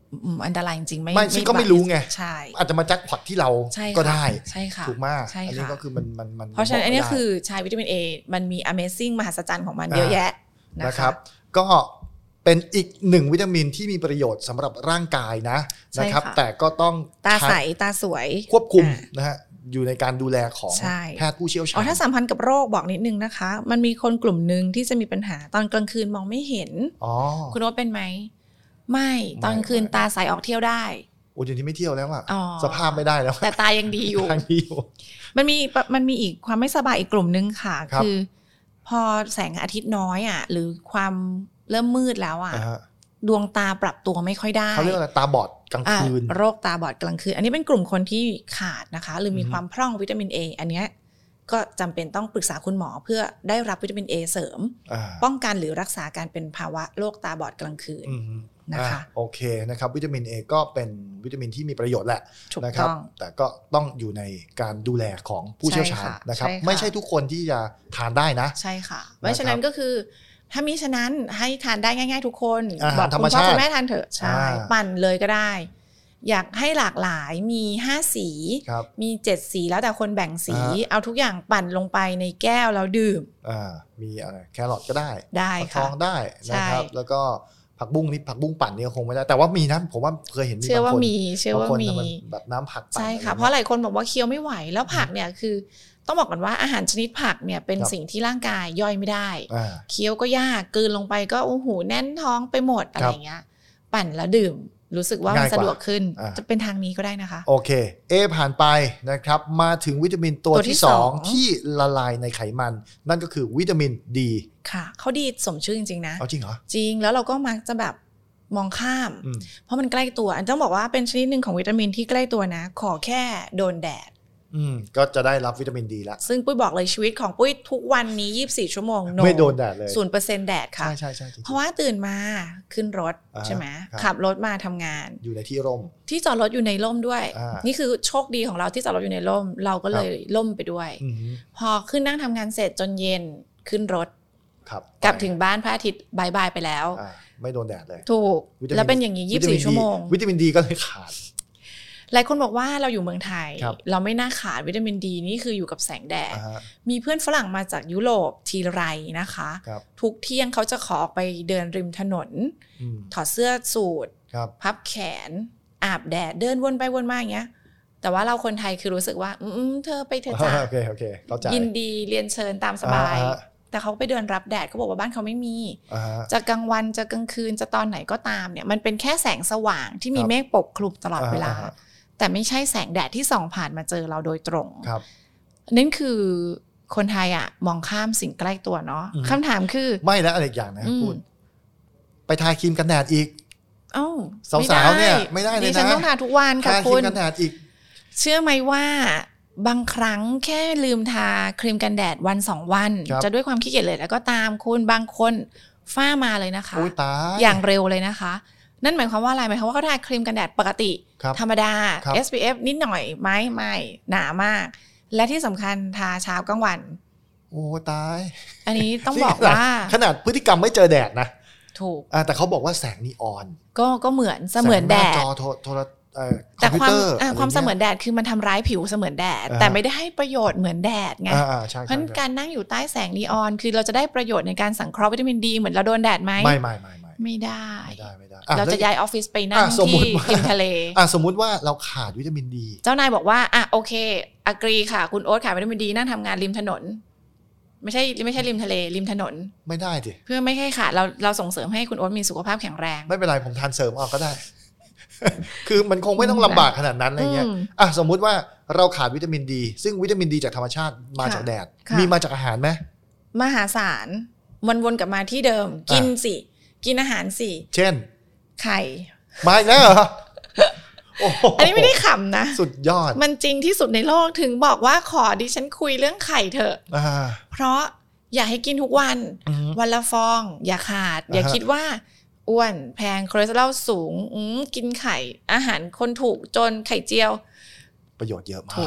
อันตรายจริงๆไม่ซึ่งก็ไม่รู้ไงใช่อาจจะมาแจ็คพอตที่เราก็ได้ใช่ค่ะถูกมากอันนี้ก็คือมันเพราะฉะนั้นอันนี้คือใช้วิตามิน A มันมี Amazing มหัศจรรย์ของมันเยอะแยะนะครับก็เป็นอีกหนึ่งวิตามินที่มีประโยชน์สำหรับร่างกายนะครับแต่ก็ต้องตาใสตาสวยควบคุมนะฮะอยู่ในการดูแลของแพทย์ผู้เชี่ยวชาญถ้าสัมพันธ์กับโรคบอกนิดนึงนะคะมันมีคนกลุ่มนึงที่จะมีปัญหาตอนกลางคืนมองไม่เห็นคุณว่าเป็นไหมไม่ตอนกลางคืนตาใสออกเที่ยวได้โอ้ยที่ไม่เที่ยวแล้วอะสภาพไม่ได้แล้วแต่ตายังดีอยู่มันมีอีกความไม่สบายอีกกลุ่มนึงค่ะคือพอแสงอาทิตย์น้อยหรือความเริ่มมืดแล้วดวงตาปรับตัวไม่ค่อยได้เขาเรียกอะไรตาบอดกลางคืนโรคตาบอดกลางคืนอันนี้เป็นกลุ่มคนที่ขาดนะคะหรือมีความพร่องวิตามิน A อันเนี้ยก็จำเป็นต้องปรึกษาคุณหมอเพื่อได้รับวิตามิน A เสริมป้องกันหรือรักษาการเป็นภาวะโรคตาบอดกลางคืนนะคะโอเคนะครับวิตามิน A ก็เป็นวิตามินที่มีประโยชน์แหละนะครับแต่ก็ต้องอยู่ในการดูแลของผู้เชี่ยวชาญนะครับไม่ใช่ทุกคนที่จะทานได้นะใช่ค่ะเพราะฉะนั้นก็คือถ้ามีฉะนั้นให้ทานได้ง่ายๆทุกคนบอกคุณพ่อคุณแม่ทานเถอะใช่ปั่นเลยก็ได้อยากให้หลากหลายมี5สีมี7สีแล้วแต่คนแบ่งสีเอาทุกอย่างปั่นลงไปในแก้วแล้วดื่มมีอะไรแครอทก็ได้ค่ะทองได้นะครับแล้วก็ผักบุ้งนี่ผักบุ้งปั่นนี่คงไม่ได้แต่ว่ามีนะผมว่าเคยเห็นมีบางคนเชื่อว่ามีแบบน้ำผักใช่ค่ะเพราะหลายคนบอกว่าเคี้ยวไม่ไหวแล้วผักเนี่ยคือต้องบอกก่อนว่าอาหารชนิดผักเนี่ยเป็นสิ่งที่ร่างกายย่อยไม่ได้เคี้ยวก็ยากกลืนลงไปก็โอ้โหแน่นท้องไปหมดอะไรเงี้ยปั่นแล้วดื่มรู้สึกว่ามันสะดวกขึ้นจะเป็นทางนี้ก็ได้นะคะโอเคผ่านไปนะครับมาถึงวิตามินตัวที่2ที่ละลายในไขมันนั่นก็คือวิตามินดีค่ะเขาดีสมชื่อจริงๆนะจริงเหรอจริงแล้วเราก็มักจะแบบมองข้ามเพราะมันใกล้ตัวอันต้องบอกว่าเป็นชนิดหนึ่งของวิตามินที่ใกล้ตัวนะขอแค่โดนแดดก็จะได้รับวิตามินดีแล้วซึ่งปุ้ยบอกเลยชีวิตของปุ้ยทุกวันนี้24ชั่วโมงไม่โดนแดดเลย 0% แดดค่ะใช่เพราะว่าตื่นมาขึ้นรถใช่ไหมขับรถมาทำงานอยู่ในที่ร่มที่จอดรถอยู่ในร่มด้วยนี่คือโชคดีของเราที่จอดรถอยู่ในร่มเราก็เลยร่มไปด้วยพอขึ้นนั่งทำงานเสร็จจนเย็นขึ้นรถกลับถึงบ้านพระอาทิตย์บายไปแล้วไม่โดนแดดเลยถูกแล้วเป็นอย่างนี้24ชั่วโมงวิตามินดีก็เลยขาดหลายคนบอกว่าเราอยู่เมืองไทยเราไม่น่าขาดวิตามินดีนี่คืออยู่กับแสงแดดมีเพื่อนฝรั่งมาจากยุโรปทีไรนะคะทุกเที่ยงเขาจะขอออกไปเดินริมถนนถอดเสื้อสูทพับแขนอาบแดดเดินวนไปวนมาอย่างเงี้ยแต่ว่าเราคนไทยคือรู้สึกว่าเธอไปเถอะจ้ายินดีเรียนเชิญตามสบายแต่เขาไปเดินรับแดดเขาบอกว่าบ้านเขาไม่มีจะกลางวันจะกลางคืนจะตอนไหนก็ตามเนี่ยมันเป็นแค่แสงสว่างที่มีเมฆปกคลุมตลอดเวลาแต่ไม่ใช่แสงแดดที่ส่องผ่านมาเจอเราโดยตรงนั่นคือคนไทยมองข้ามสิ่งใกล้ตัวเนาะคำถามคือไม่แล้วอะไรอย่างนะพูดไปทาครีมกันแดดอีกสาวๆเนี่ยไม่ได้เลยนะดิฉันต้องทาทุกวันค่ะคุณทาครีมกันแดดอีกเชื่อไหมว่าบางครั้งแค่ลืมทาครีมกันแดดวัน2วันจะด้วยความขี้เกียจเลยแล้วก็ตามคุณบางคนฝ้ามาเลยนะคะอย่างเร็วเลยนะคะนั่นหมายความว่าอะไรหมายความว่าเขาทาครีมกันแดดปกติธรรมดา SPF นิดหน่อยไม่หนามากและที่สำคัญทาเช้ากลางวันโอ้ตายอันนี้ต้องบอกว่าขนาดพฤติกรรมไม่เจอแดดนะถูกแต่เขาบอกว่าแสงนีออนก็เหมือนเสมือนแดดจอโทรแต่ความเสมือนแดดคือมันทำร้ายผิวเสมือนแดดแต่ไม่ได้ให้ประโยชน์เหมือนแดดไงเพราะการนั่งอยู่ใต้แสงนีออนคือเราจะได้ประโยชน์ในการสังเคราะห์วิตามินดีเหมือนเราโดนแดดไหมไม่ได้เราจะย้ายออฟฟิศไปนั่งที่ริมทะเลสมมุติว่าเราขาดวิตามินดีเจ้านายบอกว่าโอเคอกรีค่ะคุณโอ๊ตขาดวิตามินดีนั่งทำงานริมถนนไม่ใช่ริมทะเลริมถนนไม่ได้สิเพื่อไม่ให้ขาดเราส่งเสริมให้คุณโอ๊ตมีสุขภาพแข็งแรงไม่เป็นไรผมทานเสริมก็ได้ คือมันคงไม่ต้องลำบากขนาดนั้นอะไรเงี้ยสมมุติว่าเราขาดวิตามินดีซึ่งวิตามินดีจากธรรมชาติมาจากแดดมีมาจากอาหารไหมมหาศาลวนกลับมาที่เดิมกินสิกินอาหารสิเช่นไข่มาอีกแล้วเหรออันนี้ไม่ได้ขำนะสุดยอดมันจริงที่สุดในโลกถึงบอกว่าขอดิฉันคุยเรื่องไข่เถอะเพราะอยากให้กินทุกวันวันละฟองอย่าขาดอย่าคิดว่าอ้วนแพงคอเลสเตอรอลสูงกินไข่อาหารคนถูกจนไข่เจียวประโยชน์เยอะมาก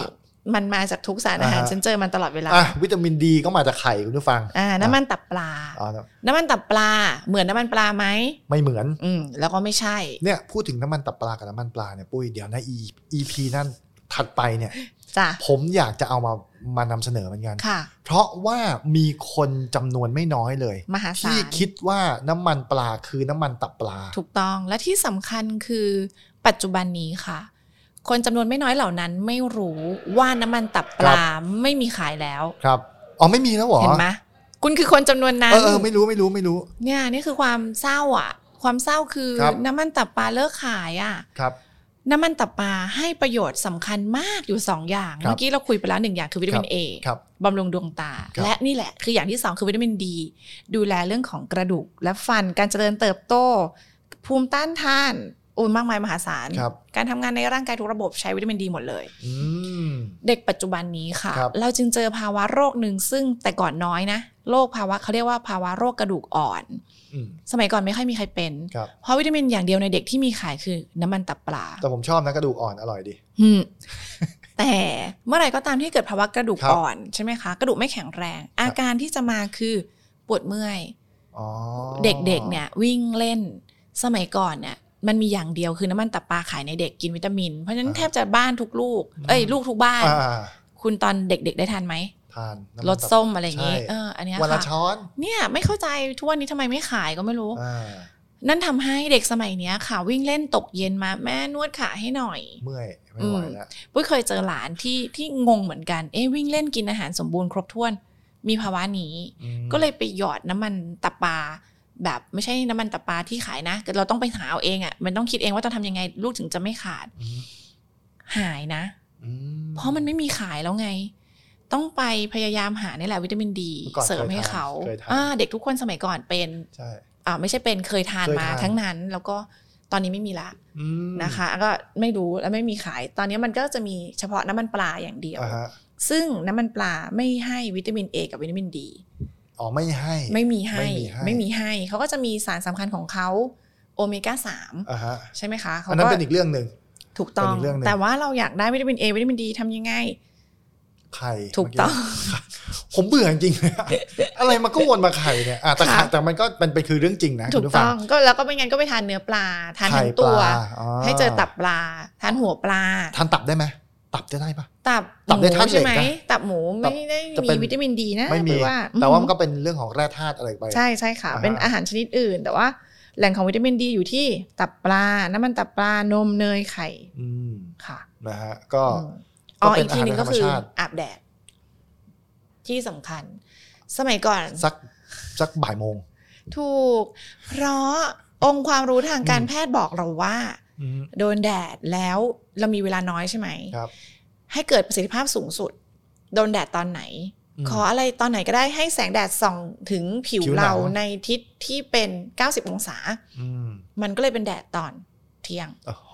มันมาจากทุกสารอาหารฉันเจอมันตลอดเวลาวิตามินดีก็มาจากไข่คุณผู้ฟังน้ำมันตับปลาน้ำมันตับปลาเหมือนน้ำมันปลาไหมไม่เหมือนแล้วก็ไม่ใช่เนี่ยพูดถึงน้ำมันตับปลากับน้ำมันปลาเนี่ยปุ้ยเดี๋ยวนะ EP นั่นถัดไปเนี่ยผมอยากจะเอามานำเสนอเหมือนกันเพราะว่ามีคนจำนวนไม่น้อยเลยที่คิดว่าน้ำมันปลาคือน้ำมันตับปลาถูกต้องและที่สำคัญคือปัจจุบันนี้ค่ะคนจำนวนไม่น้อยเหล่านั้นไม่รู้ว่าน้ำมันตับปลาไม่มีขายแล้วครับอ๋อไม่มีแล้วเหรอเห็นไหมคุณคือคนจำนวนนั้นไม่รู้เนี่ยนี่คือความเศร้าอ่ะความเศร้าคือน้ำมันตับปลาเลิกขายอ่ะครับน้ำมันตับปลาให้ประโยชน์สำคัญมากอยู่2อย่างเมื่อกี้เราคุยไปแล้ว1อย่างคือวิตามิน A บำรุงดวงตาและนี่แหละคืออย่างที่2คือวิตามิน D ดูแลเรื่องของกระดูกและฟันการเจริญเติบโตภูมิต้านทานมากมายมหาศาลการทำงานในร่างกายทุกระบบใช้วิตามินดีหมดเลยเด็กปัจจุบันนี้ค่ะเราจึงเจอภาวะโรคหนึ่งซึ่งแต่ก่อนน้อยนะโรคภาวะเขาเรียกว่าภาวะโรคกระดูกอ่อนสมัยก่อนไม่ค่อยมีใครเป็นเพราะวิตามินอย่างเดียวในเด็กที่มีขายคือน้ำมันตับปลาแต่ผมชอบนะกระดูกอ่อนอร่อยดีแต่เมื่อไหร่ก็ตามที่เกิดภาวะกระดูกอ่อนใช่ไหมคะกระดูกไม่แข็งแรงอาการที่จะมาคือปวดเมื่อยเด็กๆเนี่ยวิ่งเล่นสมัยก่อนเนี่ยมันมีอย่างเดียวคือน้ำมันตับปลาขายในเด็กกินวิตามินเพราะฉะนั้นแทบจะบ้านทุกลูกลูกทุกบ้านคุณตอนเด็กๆได้ทานไหมทานรสส้มอะไรอย่างงี้อันนี้ค่ะวันละช้อนเนี่ยไม่เข้าใจทุกวันนี้ทำไมไม่ขายก็ไม่รู้นั่นทำให้เด็กสมัยนี้ค่ะวิ่งเล่นตกเย็นมาแม่นวดขาให้หน่อยเมื่อยไม่ไหวแล้วปุ้ยเคยเจอหลานที่งงเหมือนกันวิ่งเล่นกินอาหารสมบูรณ์ครบถ้วนมีภาวะนี้ก็เลยไปหยอดน้ำมันตับปลาแบบไม่ใช่น้ำมันตับปลาที่ขายนะเราต้องไปหาเอาเองอ่ะมันต้องคิดเองว่าต้องทำยังไงลูกถึงจะไม่ขาดหายนะเพราะมันไม่มีขายแล้วไงต้องไปพยายามหานี่แหละวิตามินดีเสริมให้เขาเด็กทุกคนสมัยก่อนเป็นไม่ใช่เป็นเคยทานมาทั้งนั้นแล้วก็ตอนนี้ไม่มีละนะคะก็ไม่รู้แล้วไม่มีขายตอนนี้มันก็จะมีเฉพาะน้ำมันปลาอย่างเดียวซึ่งน้ำมันปลาไม่ให้วิตามิน A กับวิตามิน D ไม่ให้ไม่มีให้เขาก็จะมีสารสำคัญของเขาโอเมก้า3ใช่ไหมคะอันนั้นเป็นอีกเรื่องนึงถูกต้องแต่ว่าเราอยากได้วิตามิน A วิตามิน D ทำยังไงไข่ถูกต้องผมเบื่อจริงๆอะไรมันก็วนมาไข่เนี่ยแต่มันก็เป็นคือเรื่องจริงนะถูกต้องก็แล้วก็ไม่งั้นก็ไปทานเนื้อปลาทานทั้งตัวให้เจอตับปลาทานหัวปลาทานตับได้ไหมตับจะได้ปะตับได้ท่านใช่ไหมตับหมูไม่ได้มีวิตามินดีนะไม่มีแต่ว่ามันก็เป็นเรื่องของแร่ธาตุอะไรไปใช่ค่ะเป็นอาหารชนิดอื่นแต่ว่าแหล่งของวิตามินดีอยู่ที่ตับปลาน้ำมันตับปลานมเนยไข่ค่ะนะฮะก็อีกทีนึงก็คืออาบแดดที่สำคัญสมัยก่อนสักบ่ายโมงถูกเพราะองค์ความรู้ทางการแพทย์บอกเราว่าโดนแดดแล้วเรามีเวลาน้อยใช่ไหมให้เกิดประสิทธิภาพสูงสุดโดนแดดตอนไหนขออะไรตอนไหนก็ได้ให้แสงแดดส่องถึงผิวเราในทิศที่เป็น90องศามันก็เลยเป็นแดดตอนเที่ยง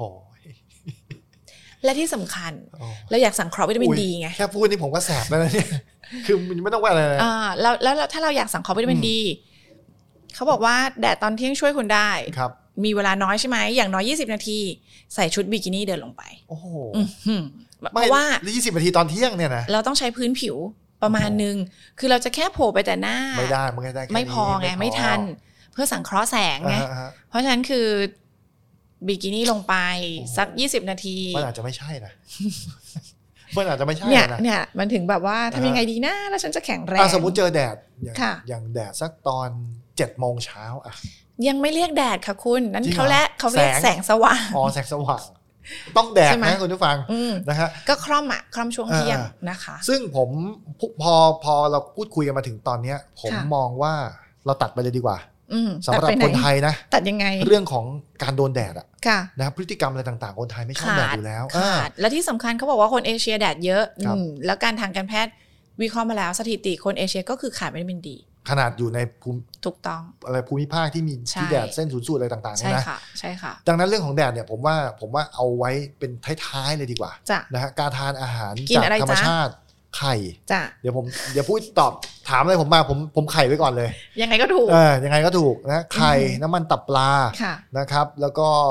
และที่สำคัญเราอยากสังเคราะห์วิตามินดีไงแค่พูดนี่ผมก็แสบแล้วนะเนี่ยคือไม่ต้องว่าอะไรเลยแล้วถ้าเราอยากสังเคราะห์วิตามินดีเขาบอกว่าแดดตอนเที่ยงช่วยคุณได้มีเวลาน้อยใช่ไหมอย่างน้อย20นาทีใส่ชุดบิกินี่เดินลงไปโอ้โหเพราะว่า 20นาทีตอนเที่ยงเนี่ยนะเราต้องใช้พื้นผิวประมาณนึงคือเราจะแค่โผล่ไปแต่หน้าไม่ได้ไม่พอไงไม่ทันเพื่อสังเคราะห์แสงไงเพราะฉะนั้นคือบิกินี่ลงไปสัก20นาทีมันอาจจะไม่ใช่นะมันอาจจะไม่ใช่นะเนี่ยมันถึงแบบว่าทำยังไงดีนะแล้วฉันจะแข็งแรงสมมุติเจอแดดอย่างแดดสักตอน7 โมงเช้าอ่ะยังไม่เรียกแดดค่ะคุณนั้นเขาเรียกแสงสว่างแสงสว่างต้องแดดนะคุณผู้ฟังนะฮะก็คร่อมช่วงเที่ยงนะคะซึ่งผมพอเราพูดคุยกันมาถึงตอนนี้ผมมองว่าเราตัดไปเลยดีกว่าสำหรับคนไทยนะตัดยังไงเรื่องของการโดนแดดอะนะครับพฤติกรรมอะไรต่างๆคนไทยไม่ชอบแดดอยู่แล้วและที่สำคัญเขาบอกว่าคนเอเชียแดดเยอะแล้วการทางการแพทย์วิเคราะห์มาแล้วสถิติคนเอเชียก็คือขาดวิตามินดีขนาดอยู่ในภูมิถูกต้องอะไรภูมิภาคที่มีที่แดดเส้นศูนย์สูตรอะไรต่างๆใช่ค่ะใช่ค่ะดังนั้นเรื่องของแดดเนี่ยผมว่าเอาไว้เป็นท้ายๆเลยดีกว่านะฮะการทานอาหารจากธรรมชาติไข่เดี๋ยวพูดตอบถามอะไรผมมาผมไข่ไว้ก่อนเลยยังไงก็ถูกยังไงก็ถูกนะไข่น้ำมันตับปลานะครับแล้วก็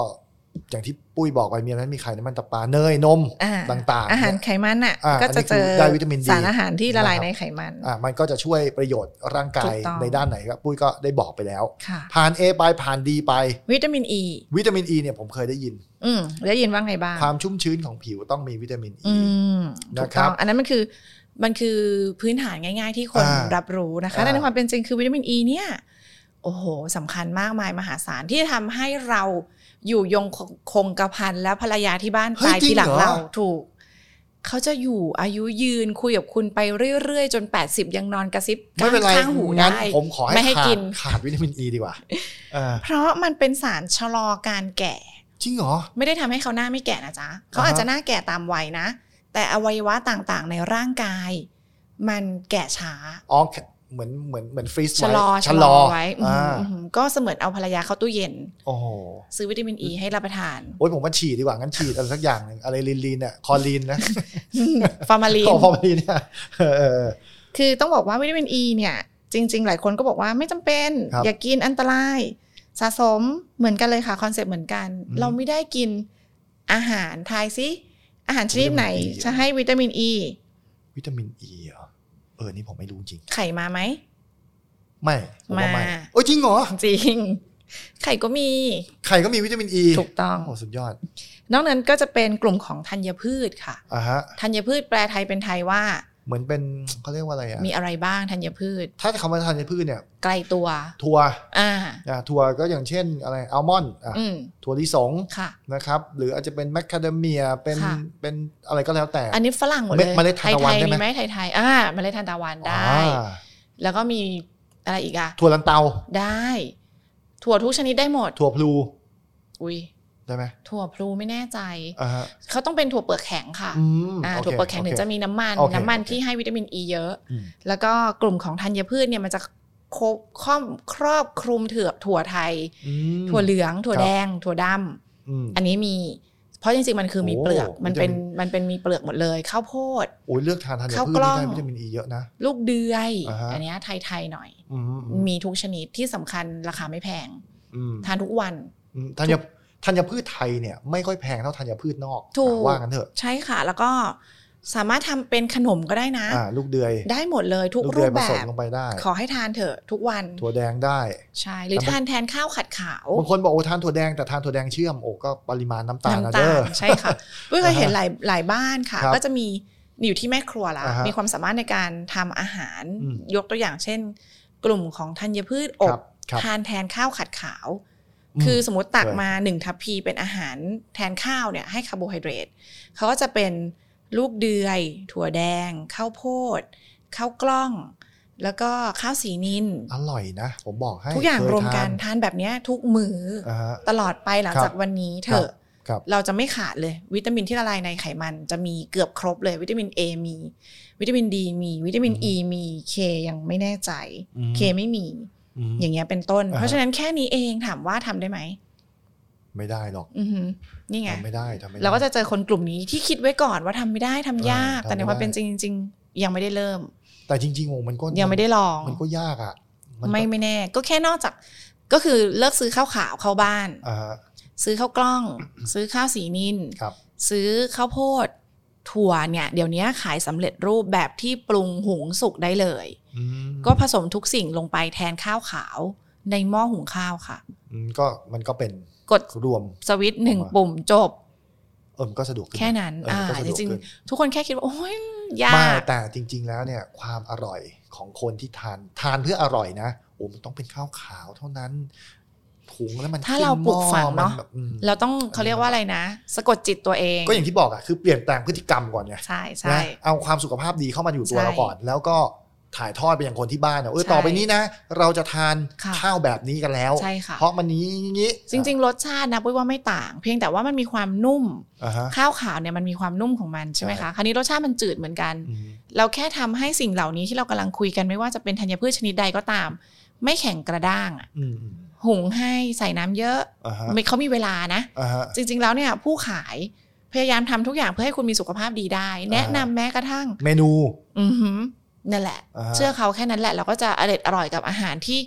อย่างที่ปุ้ยบอกไปมีอะไรมีไข่น้ำมันตับปลาเนยนมต่างๆอาหารไขมันอ่ะก็จะเจอได้วิตามินดีสารอาหารที่ละลายในไขมันมันก็จะช่วยประโยชน์ร่างกายในด้านไหนครับปุ้ยก็ได้บอกไปแล้วผ่าน A ไปผ่าน D ไปวิตามิน E เนี่ยผมเคยได้ยินว่าไงบ้างความชุ่มชื้นของผิวต้องมีวิตามิน E นะครับอันนั้นมันคือพื้นฐานง่ายๆที่คนรับรู้นะคะแต่ในความเป็นจริงคือวิตามิน E เนี่ยโอ้โหสำคัญมากมายมหาศาลที่ทำให้เราอยู่ยงคงกระพันและภรรยาที่บ้านตายทีหลังเราถูกเขาจะอยู่อายุยืนคุยกับคุณไปเรื่อยๆจน80ยังนอนกระซิบข้างหูได้ผมขอให้ขาดวิตามิน E ดีกว่าเพราะมันเป็นสารชะลอการแก่จริงเหรอไม่ได้ทำให้เขาหน้าไม่แก่นะจ๊ะเขาอาจจะหน้าแก่ตามวัยนะแต่อวัยวะต่างๆในร่างกายมันแก่ช้าเหมือนฟรีซชะลอไว้ก็เสมือนเอาภรรยาเข้าตู้เย็นซื้อวิตามิน E ให้รับประทานโอ๊ยผมว่าฉีดดีกว่างั้นฉีดอะไรสักอย่างนึงอะไรลีนเนี่ยคอลีนนะฟอร์มาลีนเนี่ยคือต้องบอกว่าวิตามิน E เนี่ยจริงๆหลายคนก็บอกว่าไม่จำเป็นอย่ากินอันตรายสะสมเหมือนกันเลยค่ะคอนเซ็ปต์เหมือนกันเราไม่ได้กินอาหารทายซิอาหารชนิดไหนจะให้วิตามิน E วิตามิน E เหรอนี่ผมไม่รู้จริงไข่มาไหมไม่โอ้ยจริงเหรอจริงไข่ก็มีวิตามิน E ถูกต้องโอ้สุดยอดนอกนั้นก็จะเป็นกลุ่มของธัญพืชค่ะธัญพืชแปลไทยเป็นไทยว่าเหมือนเป็นเขาเรียกว่าอะไรมีอะไรบ้างธัญพืชถ้าคำว่าธัญพืชเนี่ยไกลตัวถั่วถั่วก็อย่างเช่นอะไรอัลมอนด์ถั่วลิสงนะครับหรืออาจจะเป็นแมคคาเดเมียเป็นอะไรก็แล้วแต่อันนี้ฝรั่งหมดเลยเมล็ดทานตะวันได้ไหมไทยเมล็ดทานตะวันได้แล้วก็มีอะไรอีกอะถั่วลันเตาได้ถั่วทุกชนิดได้หมดถั่วพลูอุ้ยได้ไหมถั่วพลูไม่แน่ใจเขาต้องเป็นถั่วเปลือกแข็งค่ะถั่วเปลือกแข็งถึงจะมีน้ำมันที่ให้วิตามิน E เยอะแล้วก็กลุ่มของธัญพืชเนี่ยมันจะครอบคลุมถั่วไทยถั่วเหลืองถั่วแดงถั่วดำอันนี้มีเพราะจริงๆมันคือมีเปลือกมันเป็นมีเปลือกหมดเลยข้าวโพดโอ้ยเลือกทานธัญพืชที่ได้วิตามิน E เยอะนะลูกเดือยอันนี้ไทยๆหน่อยมีทุกชนิดที่สำคัญราคาไม่แพงทานทุกวันธัญพืชไทยเนี่ยไม่ค่อยแพงเท่าธัญพืชนอกว่ากันเถอะใช่ค่ะแล้วก็สามารถทำเป็นขนมก็ได้นะลูกเดือยได้หมดเลยทุกรูปแบบลงไปได้ขอให้ทานเถอะทุกวันถั่วแดงได้ใช่หรือทานแทนข้าวขัดขาวบางคนบอกทานถั่วแดงแต่ทานถั่วแดงเชื่อมก็ปริมาณน้ำตาลนะเด้อใช่ค่ะเพิ่งเคยเห็นหลายบ้านค่ะก็จะมีอยู่ที่แม่ครัวละมีความสามารถในการทำอาหารยกตัวอย่างเช่นกลุ่มของธัญพืชอบทานแทนข้าวขัดขาวคือสมมติตักมา1ทัพพีเป็นอาหารแทนข้าวเนี่ยให้คาร์โบไฮเดรตเขาก็จะเป็นลูกเดือยถั่วแดงข้าวโพดข้าวกล้องแล้วก็ข้าวสีนิลอร่อยนะผมบอกให้ทุกอย่างรวมกันทานแบบนี้ทุกมื้อตลอดไปหลังจากวันนี้เถอะเราจะไม่ขาดเลยวิตามินที่ละลายในไขมันจะมีเกือบครบเลยวิตามิน A มีวิตามิน D มีวิตามิน E มี K ยังไม่แน่ใจ K ไม่มีอย่างเงี้ยเป็นต้นเพราะฉะนั้นแค่นี้เองถามว่าทำได้ไหมไม่ได้หรอกนี่ไงทำไม่ได้เราก็จะเจอคนกลุ่มนี้ที่คิดไว้ก่อนว่าทำไม่ได้ทำยากแต่ในความเป็นจริงยังไม่ได้เริ่มแต่จริงๆมันก็ยังไม่ได้ลองมันก็ยากอ่ะไม่แน่ก็แค่นอกจากก็คือเลิกซื้อข้าวขาวเข้าบ้านซื้อข้าวกล้องซื้อข้าวสีนิลซื้อข้าวโพดถั่วเนี่ยเดี๋ยวนี้ขายสำเร็จรูปแบบที่ปรุงหุงสุกได้เลยก็ผสมทุกสิ่งลงไปแทนข้าวขาวในหม้อหุงข้าวค่ะก็มันก็เป็นกดรวมสวิตช์1ปุ่มจบก็สะดวกแค่นั้นจริงๆทุกคนแค่คิดว่าโอ้ยยากไม่แต่จริงๆแล้วเนี่ยความอร่อยของคนที่ทานเพื่ออร่อยนะมันต้องเป็นข้าวขาวเท่านั้นถุงแล้วมันถ้าเราปลูกฝังเนาะเราต้องเขาเรียกว่าอะไรนะสะกดจิตตัวเองก็อย่างที่บอกคือเปลี่ยนแปลงพฤติกรรมก่อนไงใช่เอาความสุขภาพดีเข้ามาอยู่ตัวเราก่อนแล้วก็ถ่ายทอดไปอย่างคนที่บ้านต่อไปนี้นะเราจะทานข้าวแบบนี้กันแล้วเพราะมันนี้จริงๆรสชาตินะปุ้ยว่าไม่ต่างเพียงแต่ว่ามันมีความนุ่มข้าวขาวเนี่ยมันมีความนุ่มของมันใช่ไหมคะคราวนี้รสชาติมันจืดเหมือนกันเราแค่ทำให้สิ่งเหล่านี้ที่เรากำลังคุยกันไม่ว่าจะเป็นธัญพืชชนิดใดก็ตามไม่แข็งกระด้างหุงให้ใส่น้ำเยอะเขามีเวลานะจริงๆแล้วเนี่ยผู้ขายพยายามทำทุกอย่างเพื่อให้คุณมีสุขภาพดีได้แนะนำแม้กระทั่งเมนูนั่นแหละเชื่อเขาแค่นั้นแหละเราก็จะอร่อยกับอาหารที่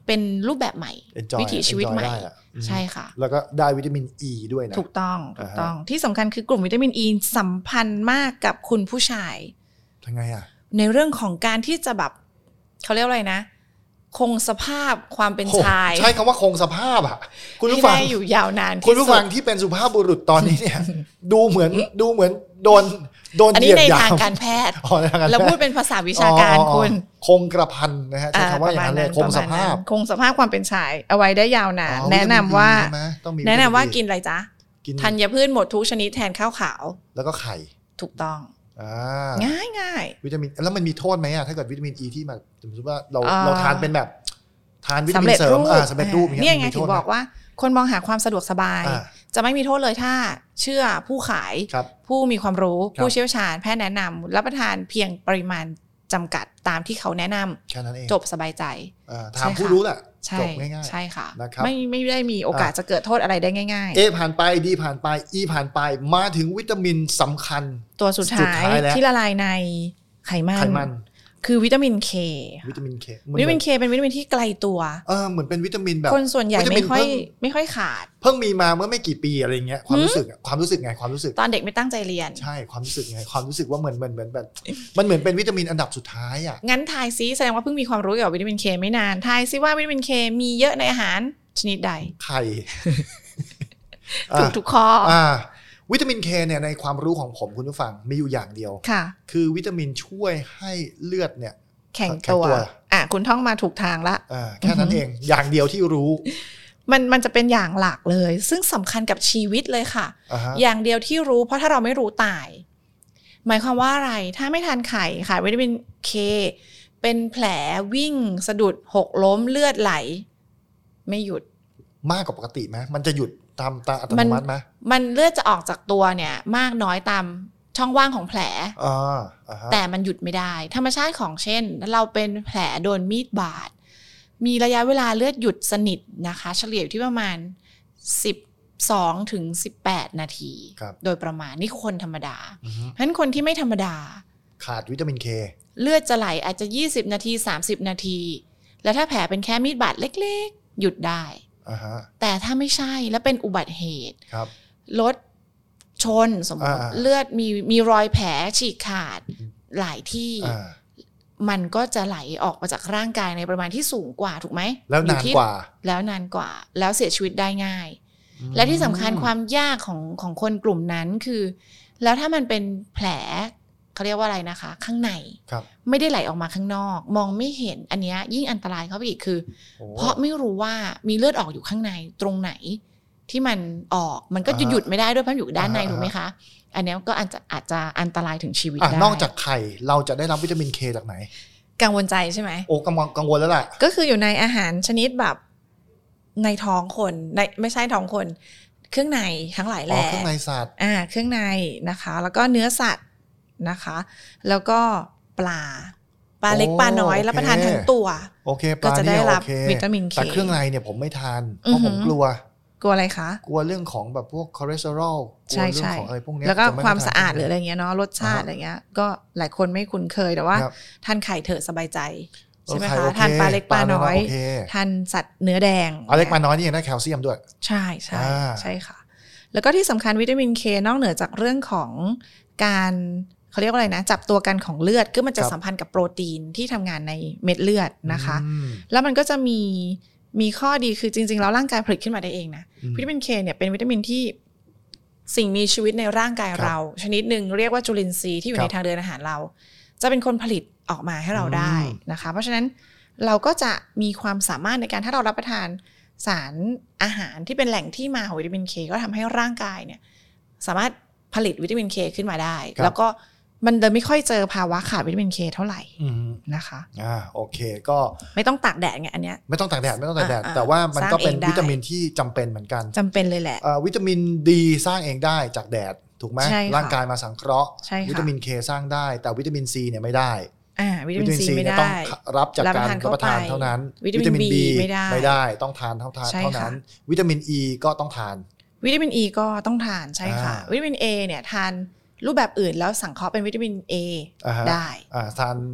เป็นรูปแบบใหม่ วิถีชีวิตใหม่ใช่ค่ะแล้วก็ได้วิตามินอ e ีด้วยนะถูกต้องที่สำคัญคือกลุ่มวิตามินอ e ีสัมพันธ์มากกับคุณผู้ชายยังไงอ่ะในเรื่องของการที่จะแบบเขาเรียกอะไรนะคงสภาพความเป็นชายใช้คำว่าคงสภาพอ่ะคุณผู้ฟังอยู่ยาวนานคุณผู้ฟังที่เป็นสุภาพบุรุษตอนนี้เนี่ยดูเหมือนโดนอันนี้ในทางการแพทย์แล้วพูดเป็นภาษาวิชาการคุณคงกระพันนะฮะใช้คำว่าอย่างนั้นเลยคงสภาพความเป็นชายเอาไว้ได้ยาวนานแนะนำว่ากินอะไรจ๊ะธัญพืชหมดทุกชนิดแทนข้าวขาวแล้วก็ไข่ถูกต้องง่ายวิตามินแล้วมันมีโทษไหมอ่ะถ้าเกิดวิตามินอ e ีที่มาสมมติว่าเราทานเป็นแบบทานวิตามินเสริมสำเร็จรูปเนี่ยไงถึงบอกว่าคนมองหาความสะดวกสบายจะไม่มีโทษเลยถ้าเชื่อผู้ขายผู้มีความรู้ผู้เชี่ยวชาญแพทย์แนะนำรับประทานเพียงปริมาณจำกัดตามที่เขาแนะนำจบสบายใจถามผู้รู้แหละจบง่ายๆใช่ค่ะไม่ได้มีโอกาสจะเกิดโทษอะไรได้ง่ายๆ A ผ่านไป D ผ่านไป E ผ่านไปมาถึงวิตามินสำคัญตัวสุดท้ายที่ละลายในไขมันคือวิตามินเควิตามินเคเป็นวิตามินที่ไกลตัวเหมือนเป็นวิตามินแบบคนส่วนใหญ่ไม่ค่อยขาดเพิ่งมีมาเมื่อไม่กี่ปีอะไรเงี้ยความรู้สึกไงความรู้สึกตอนเด็กไม่ตั้งใจเรียนใช่ความรู้สึกไงความรู้สึกว่าเหมือนแบบมันเหมือนเป็นวิตามินอันดับสุดท้ายอ่ะงั้นทายซิแสดงว่าเพิ่งมีความรู้เกี่ยวกับวิตามินเคไม่นานทายซิว่าวิตามินเคมีเยอะในอาหารชนิดใดไข่ถูกทุกข้อวิตามินเคเนี่ยในความรู้ของผมคุณผู้ฟังมีอยู่อย่างเดียวคือวิตามินช่วยให้เลือดเนี่ยแข็งตัวคุณท่องมาถูกทางละแค่นั้นเองอย่างเดียวที่รู้มันจะเป็นอย่างหลักเลยซึ่งสำคัญกับชีวิตเลยค่ะอย่างเดียวที่รู้เพราะถ้าเราไม่รู้ตายหมายความว่าอะไรถ้าไม่ทานไข่ค่ะวิตามินเคเป็นแผลวิ่งสะดุดหกล้มเลือดไหลไม่หยุดมากกว่าปกติไหมมันจะหยุดตามอัตโนมัติไหมมันเลือดจะออกจากตัวเนี่ยมากน้อยตามช่องว่างของแผลแต่มันหยุดไม่ได้ธรรมชาติของเช่นเราเป็นแผลโดนมีดบาดมีระยะเวลาเลือดหยุดสนิทนะคะเฉลี่ยที่ประมาณ12 ถึง 18 นาทีโดยประมาณนี่คนธรรมดาเพราะฉะนั้นคนที่ไม่ธรรมดาขาดวิตามินเคเลือดจะไหลอาจจะ20 นาที30 นาทีแล้วถ้าแผลเป็นแค่มีดบาดเล็กๆหยุดได้แต่ถ้าไม่ใช่แล้วเป็นอุบัติเหตุรถชนสมมติเลือดมีรอยแผลฉีกขาดหลายที่มันก็จะไหลออกมาจากร่างกายในปริมาณที่สูงกว่าถูกไหมแล้วนานกว่าแล้วเสียชีวิตได้ง่ายและที่สำคัญความยากของคนกลุ่มนั้นคือแล้วถ้ามันเป็นแผลเขาเรียกว่าอะไรนะคะข้างในไม่ได้ไหลออกมาข้างนอกมองไม่เห็นอันนี้ยิ่งอันตรายเข้าไปอีกคือเพราะไม่รู้ว่ามีเลือดออกอยู่ข้างในตรงไหนที่มันออกมันก็จะหยุดไม่ได้ด้วยเพราะอยู่ด้านในถูกไหมคะอันนี้ก็อาจจะอันตรายถึงชีวิตได้นอกจากไข่เราจะได้รับวิตามินเคจากไหนกังวลใจใช่ไหมโอ้กังวลแล้วแหละก็คืออยู่ในอาหารชนิดแบบในท้องคนในไม่ใช่ท้องคนเครื่องในทั้งหลายแหล่เครื่องในสัตว์เครื่องในนะคะแล้วก็เนื้อสัตว์นะคะแล้วก็ปลาเล็กปลาน้อยรับประทานทั้งตัวก็จะได้รับวิตามินเคแต่เครื่องในเนี่ยผมไม่ทานเพราะผมกลัวอะไรคะกลัวเรื่องของแบบพวกคอเลสเตอรอลกลัวเรื่องของอะไรพวกนี้แล้วก็ความสะอาดหรืออะไรเงี้ยเนาะรสชาติอะไรเงี้ยก็หลายคนไม่คุ้นเคยแต่ว่าทานไข่เถอะสบายใจใช่ไหมคะทานปลาเล็กปลาน้อยทานสัตว์เนื้อแดงปลาเล็กปลาน้อยนี่ยังได้แคลเซียมด้วยใช่ค่ะแล้วก็ที่สำคัญวิตามินเคนอกเหนือจากเรื่องของการเขาเรียกว่าอะไรนะจับตัวกันของเลือดก็มันจะสัมพันธ์กับโปรตีนที่ทำงานในเม็ดเลือดนะคะแล้วมันก็จะมีข้อดีคือจริงๆแล้วร่างกายผลิตขึ้นมาได้เองนะวิตามินเคเนี่ยเป็นวิตามินที่สิ่งมีชีวิตในร่างกายเราชนิดหนึ่งเรียกว่าจุลินทรีย์ที่อยู่ในทางเดินอาหารเราจะเป็นคนผลิตออกมาให้เราได้นะคะเพราะฉะนั้นเราก็จะมีความสามารถในการถ้าเรารับประทานสารอาหารที่เป็นแหล่งที่มาของวิตามินเคก็ทำให้ร่างกายเนี่ยสามารถผลิตวิตามินเคขึ้นมาได้แล้วก็มันเลยไม่ค่อยเจอภาวะขาดวิตามินเคเท่าไหร่นะคะโอเคก็ไม่ต้องตากแดดไงอันเนี้ยไม่ต้องตากแดดแต่ว่ามันก็เป็นวิตามินที่จำเป็นเหมือนกันจำเป็นเลยแหละวิตามินดีสร้างเองได้จากแดดถูกไหมร่างกายมาสังเคราะห์วิตามินเคสร้างได้แต่วิตามินซีเนี่ยไม่ได้วิตามินซีไม่ได้ต้องรับจากการรับประทานเท่านั้นวิตามินบีไม่ได้ต้องทานเท่านั้นวิตามินอีก็ต้องทานวิตามินอีก็ต้องทานใช่ค่ะวิตามินเอเนี่ยทานรูปแบบอื่นแล้วสังเคราะห์เป็นวิตามิน A ได้ทาน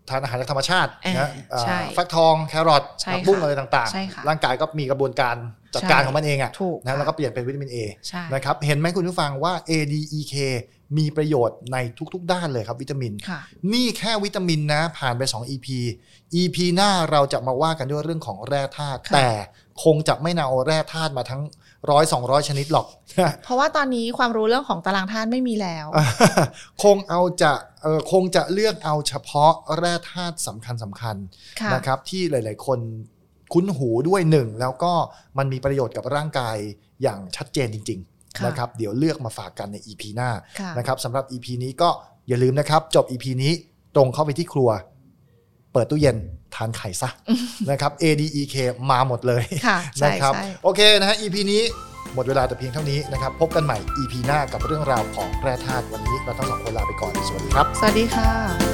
ทานอาหารจากธรรมชาตินะฟักทองแครอทผักบุ้งอะไรต่างๆร่างกายก็มีกระบวนการจัดการของมันเองนะแล้วก็เปลี่ยนเป็นวิตามิน A นะครับเห็นไหมคุณผู้ฟังว่า ADEK มีประโยชน์ในทุกๆด้านเลยครับวิตามินนี่แค่วิตามินนะผ่านไป2 EP หน้าเราจะมาว่ากันด้วยเรื่องของแร่ธาตุแต่คงจะไม่นำเอาแร่ธาตุมาทั้ง100-200 ชนิดหรอกเพราะว่าตอนนี้ความรู้เรื่องของตารางธาตุไม่มีแล้วคงจะเลือกเอาเฉพาะแร่ธาตุสำคัญนะครับที่หลายๆคนคุ้นหูด้วยหนึ่งแล้วก็มันมีประโยชน์กับร่างกายอย่างชัดเจนจริงๆนะครับเดี๋ยวเลือกมาฝากกันใน EP หน้านะครับสำหรับ EP นี้ก็อย่าลืมนะครับจบ EP นี้ตรงเข้าไปที่ครัวเปิดตู้เย็นทานไข่ซะนะครับ ADEK มาหมดเลยนะครับโอเคนะฮะ EP นี้หมดเวลาแต่เพียงเท่านี้นะครับพบกันใหม่ EP หน้ากับเรื่องราวของแร่ธาตุวันนี้เราทั้งสองคนลาไปก่อนสวัสดีครับสวัสดีค่ะ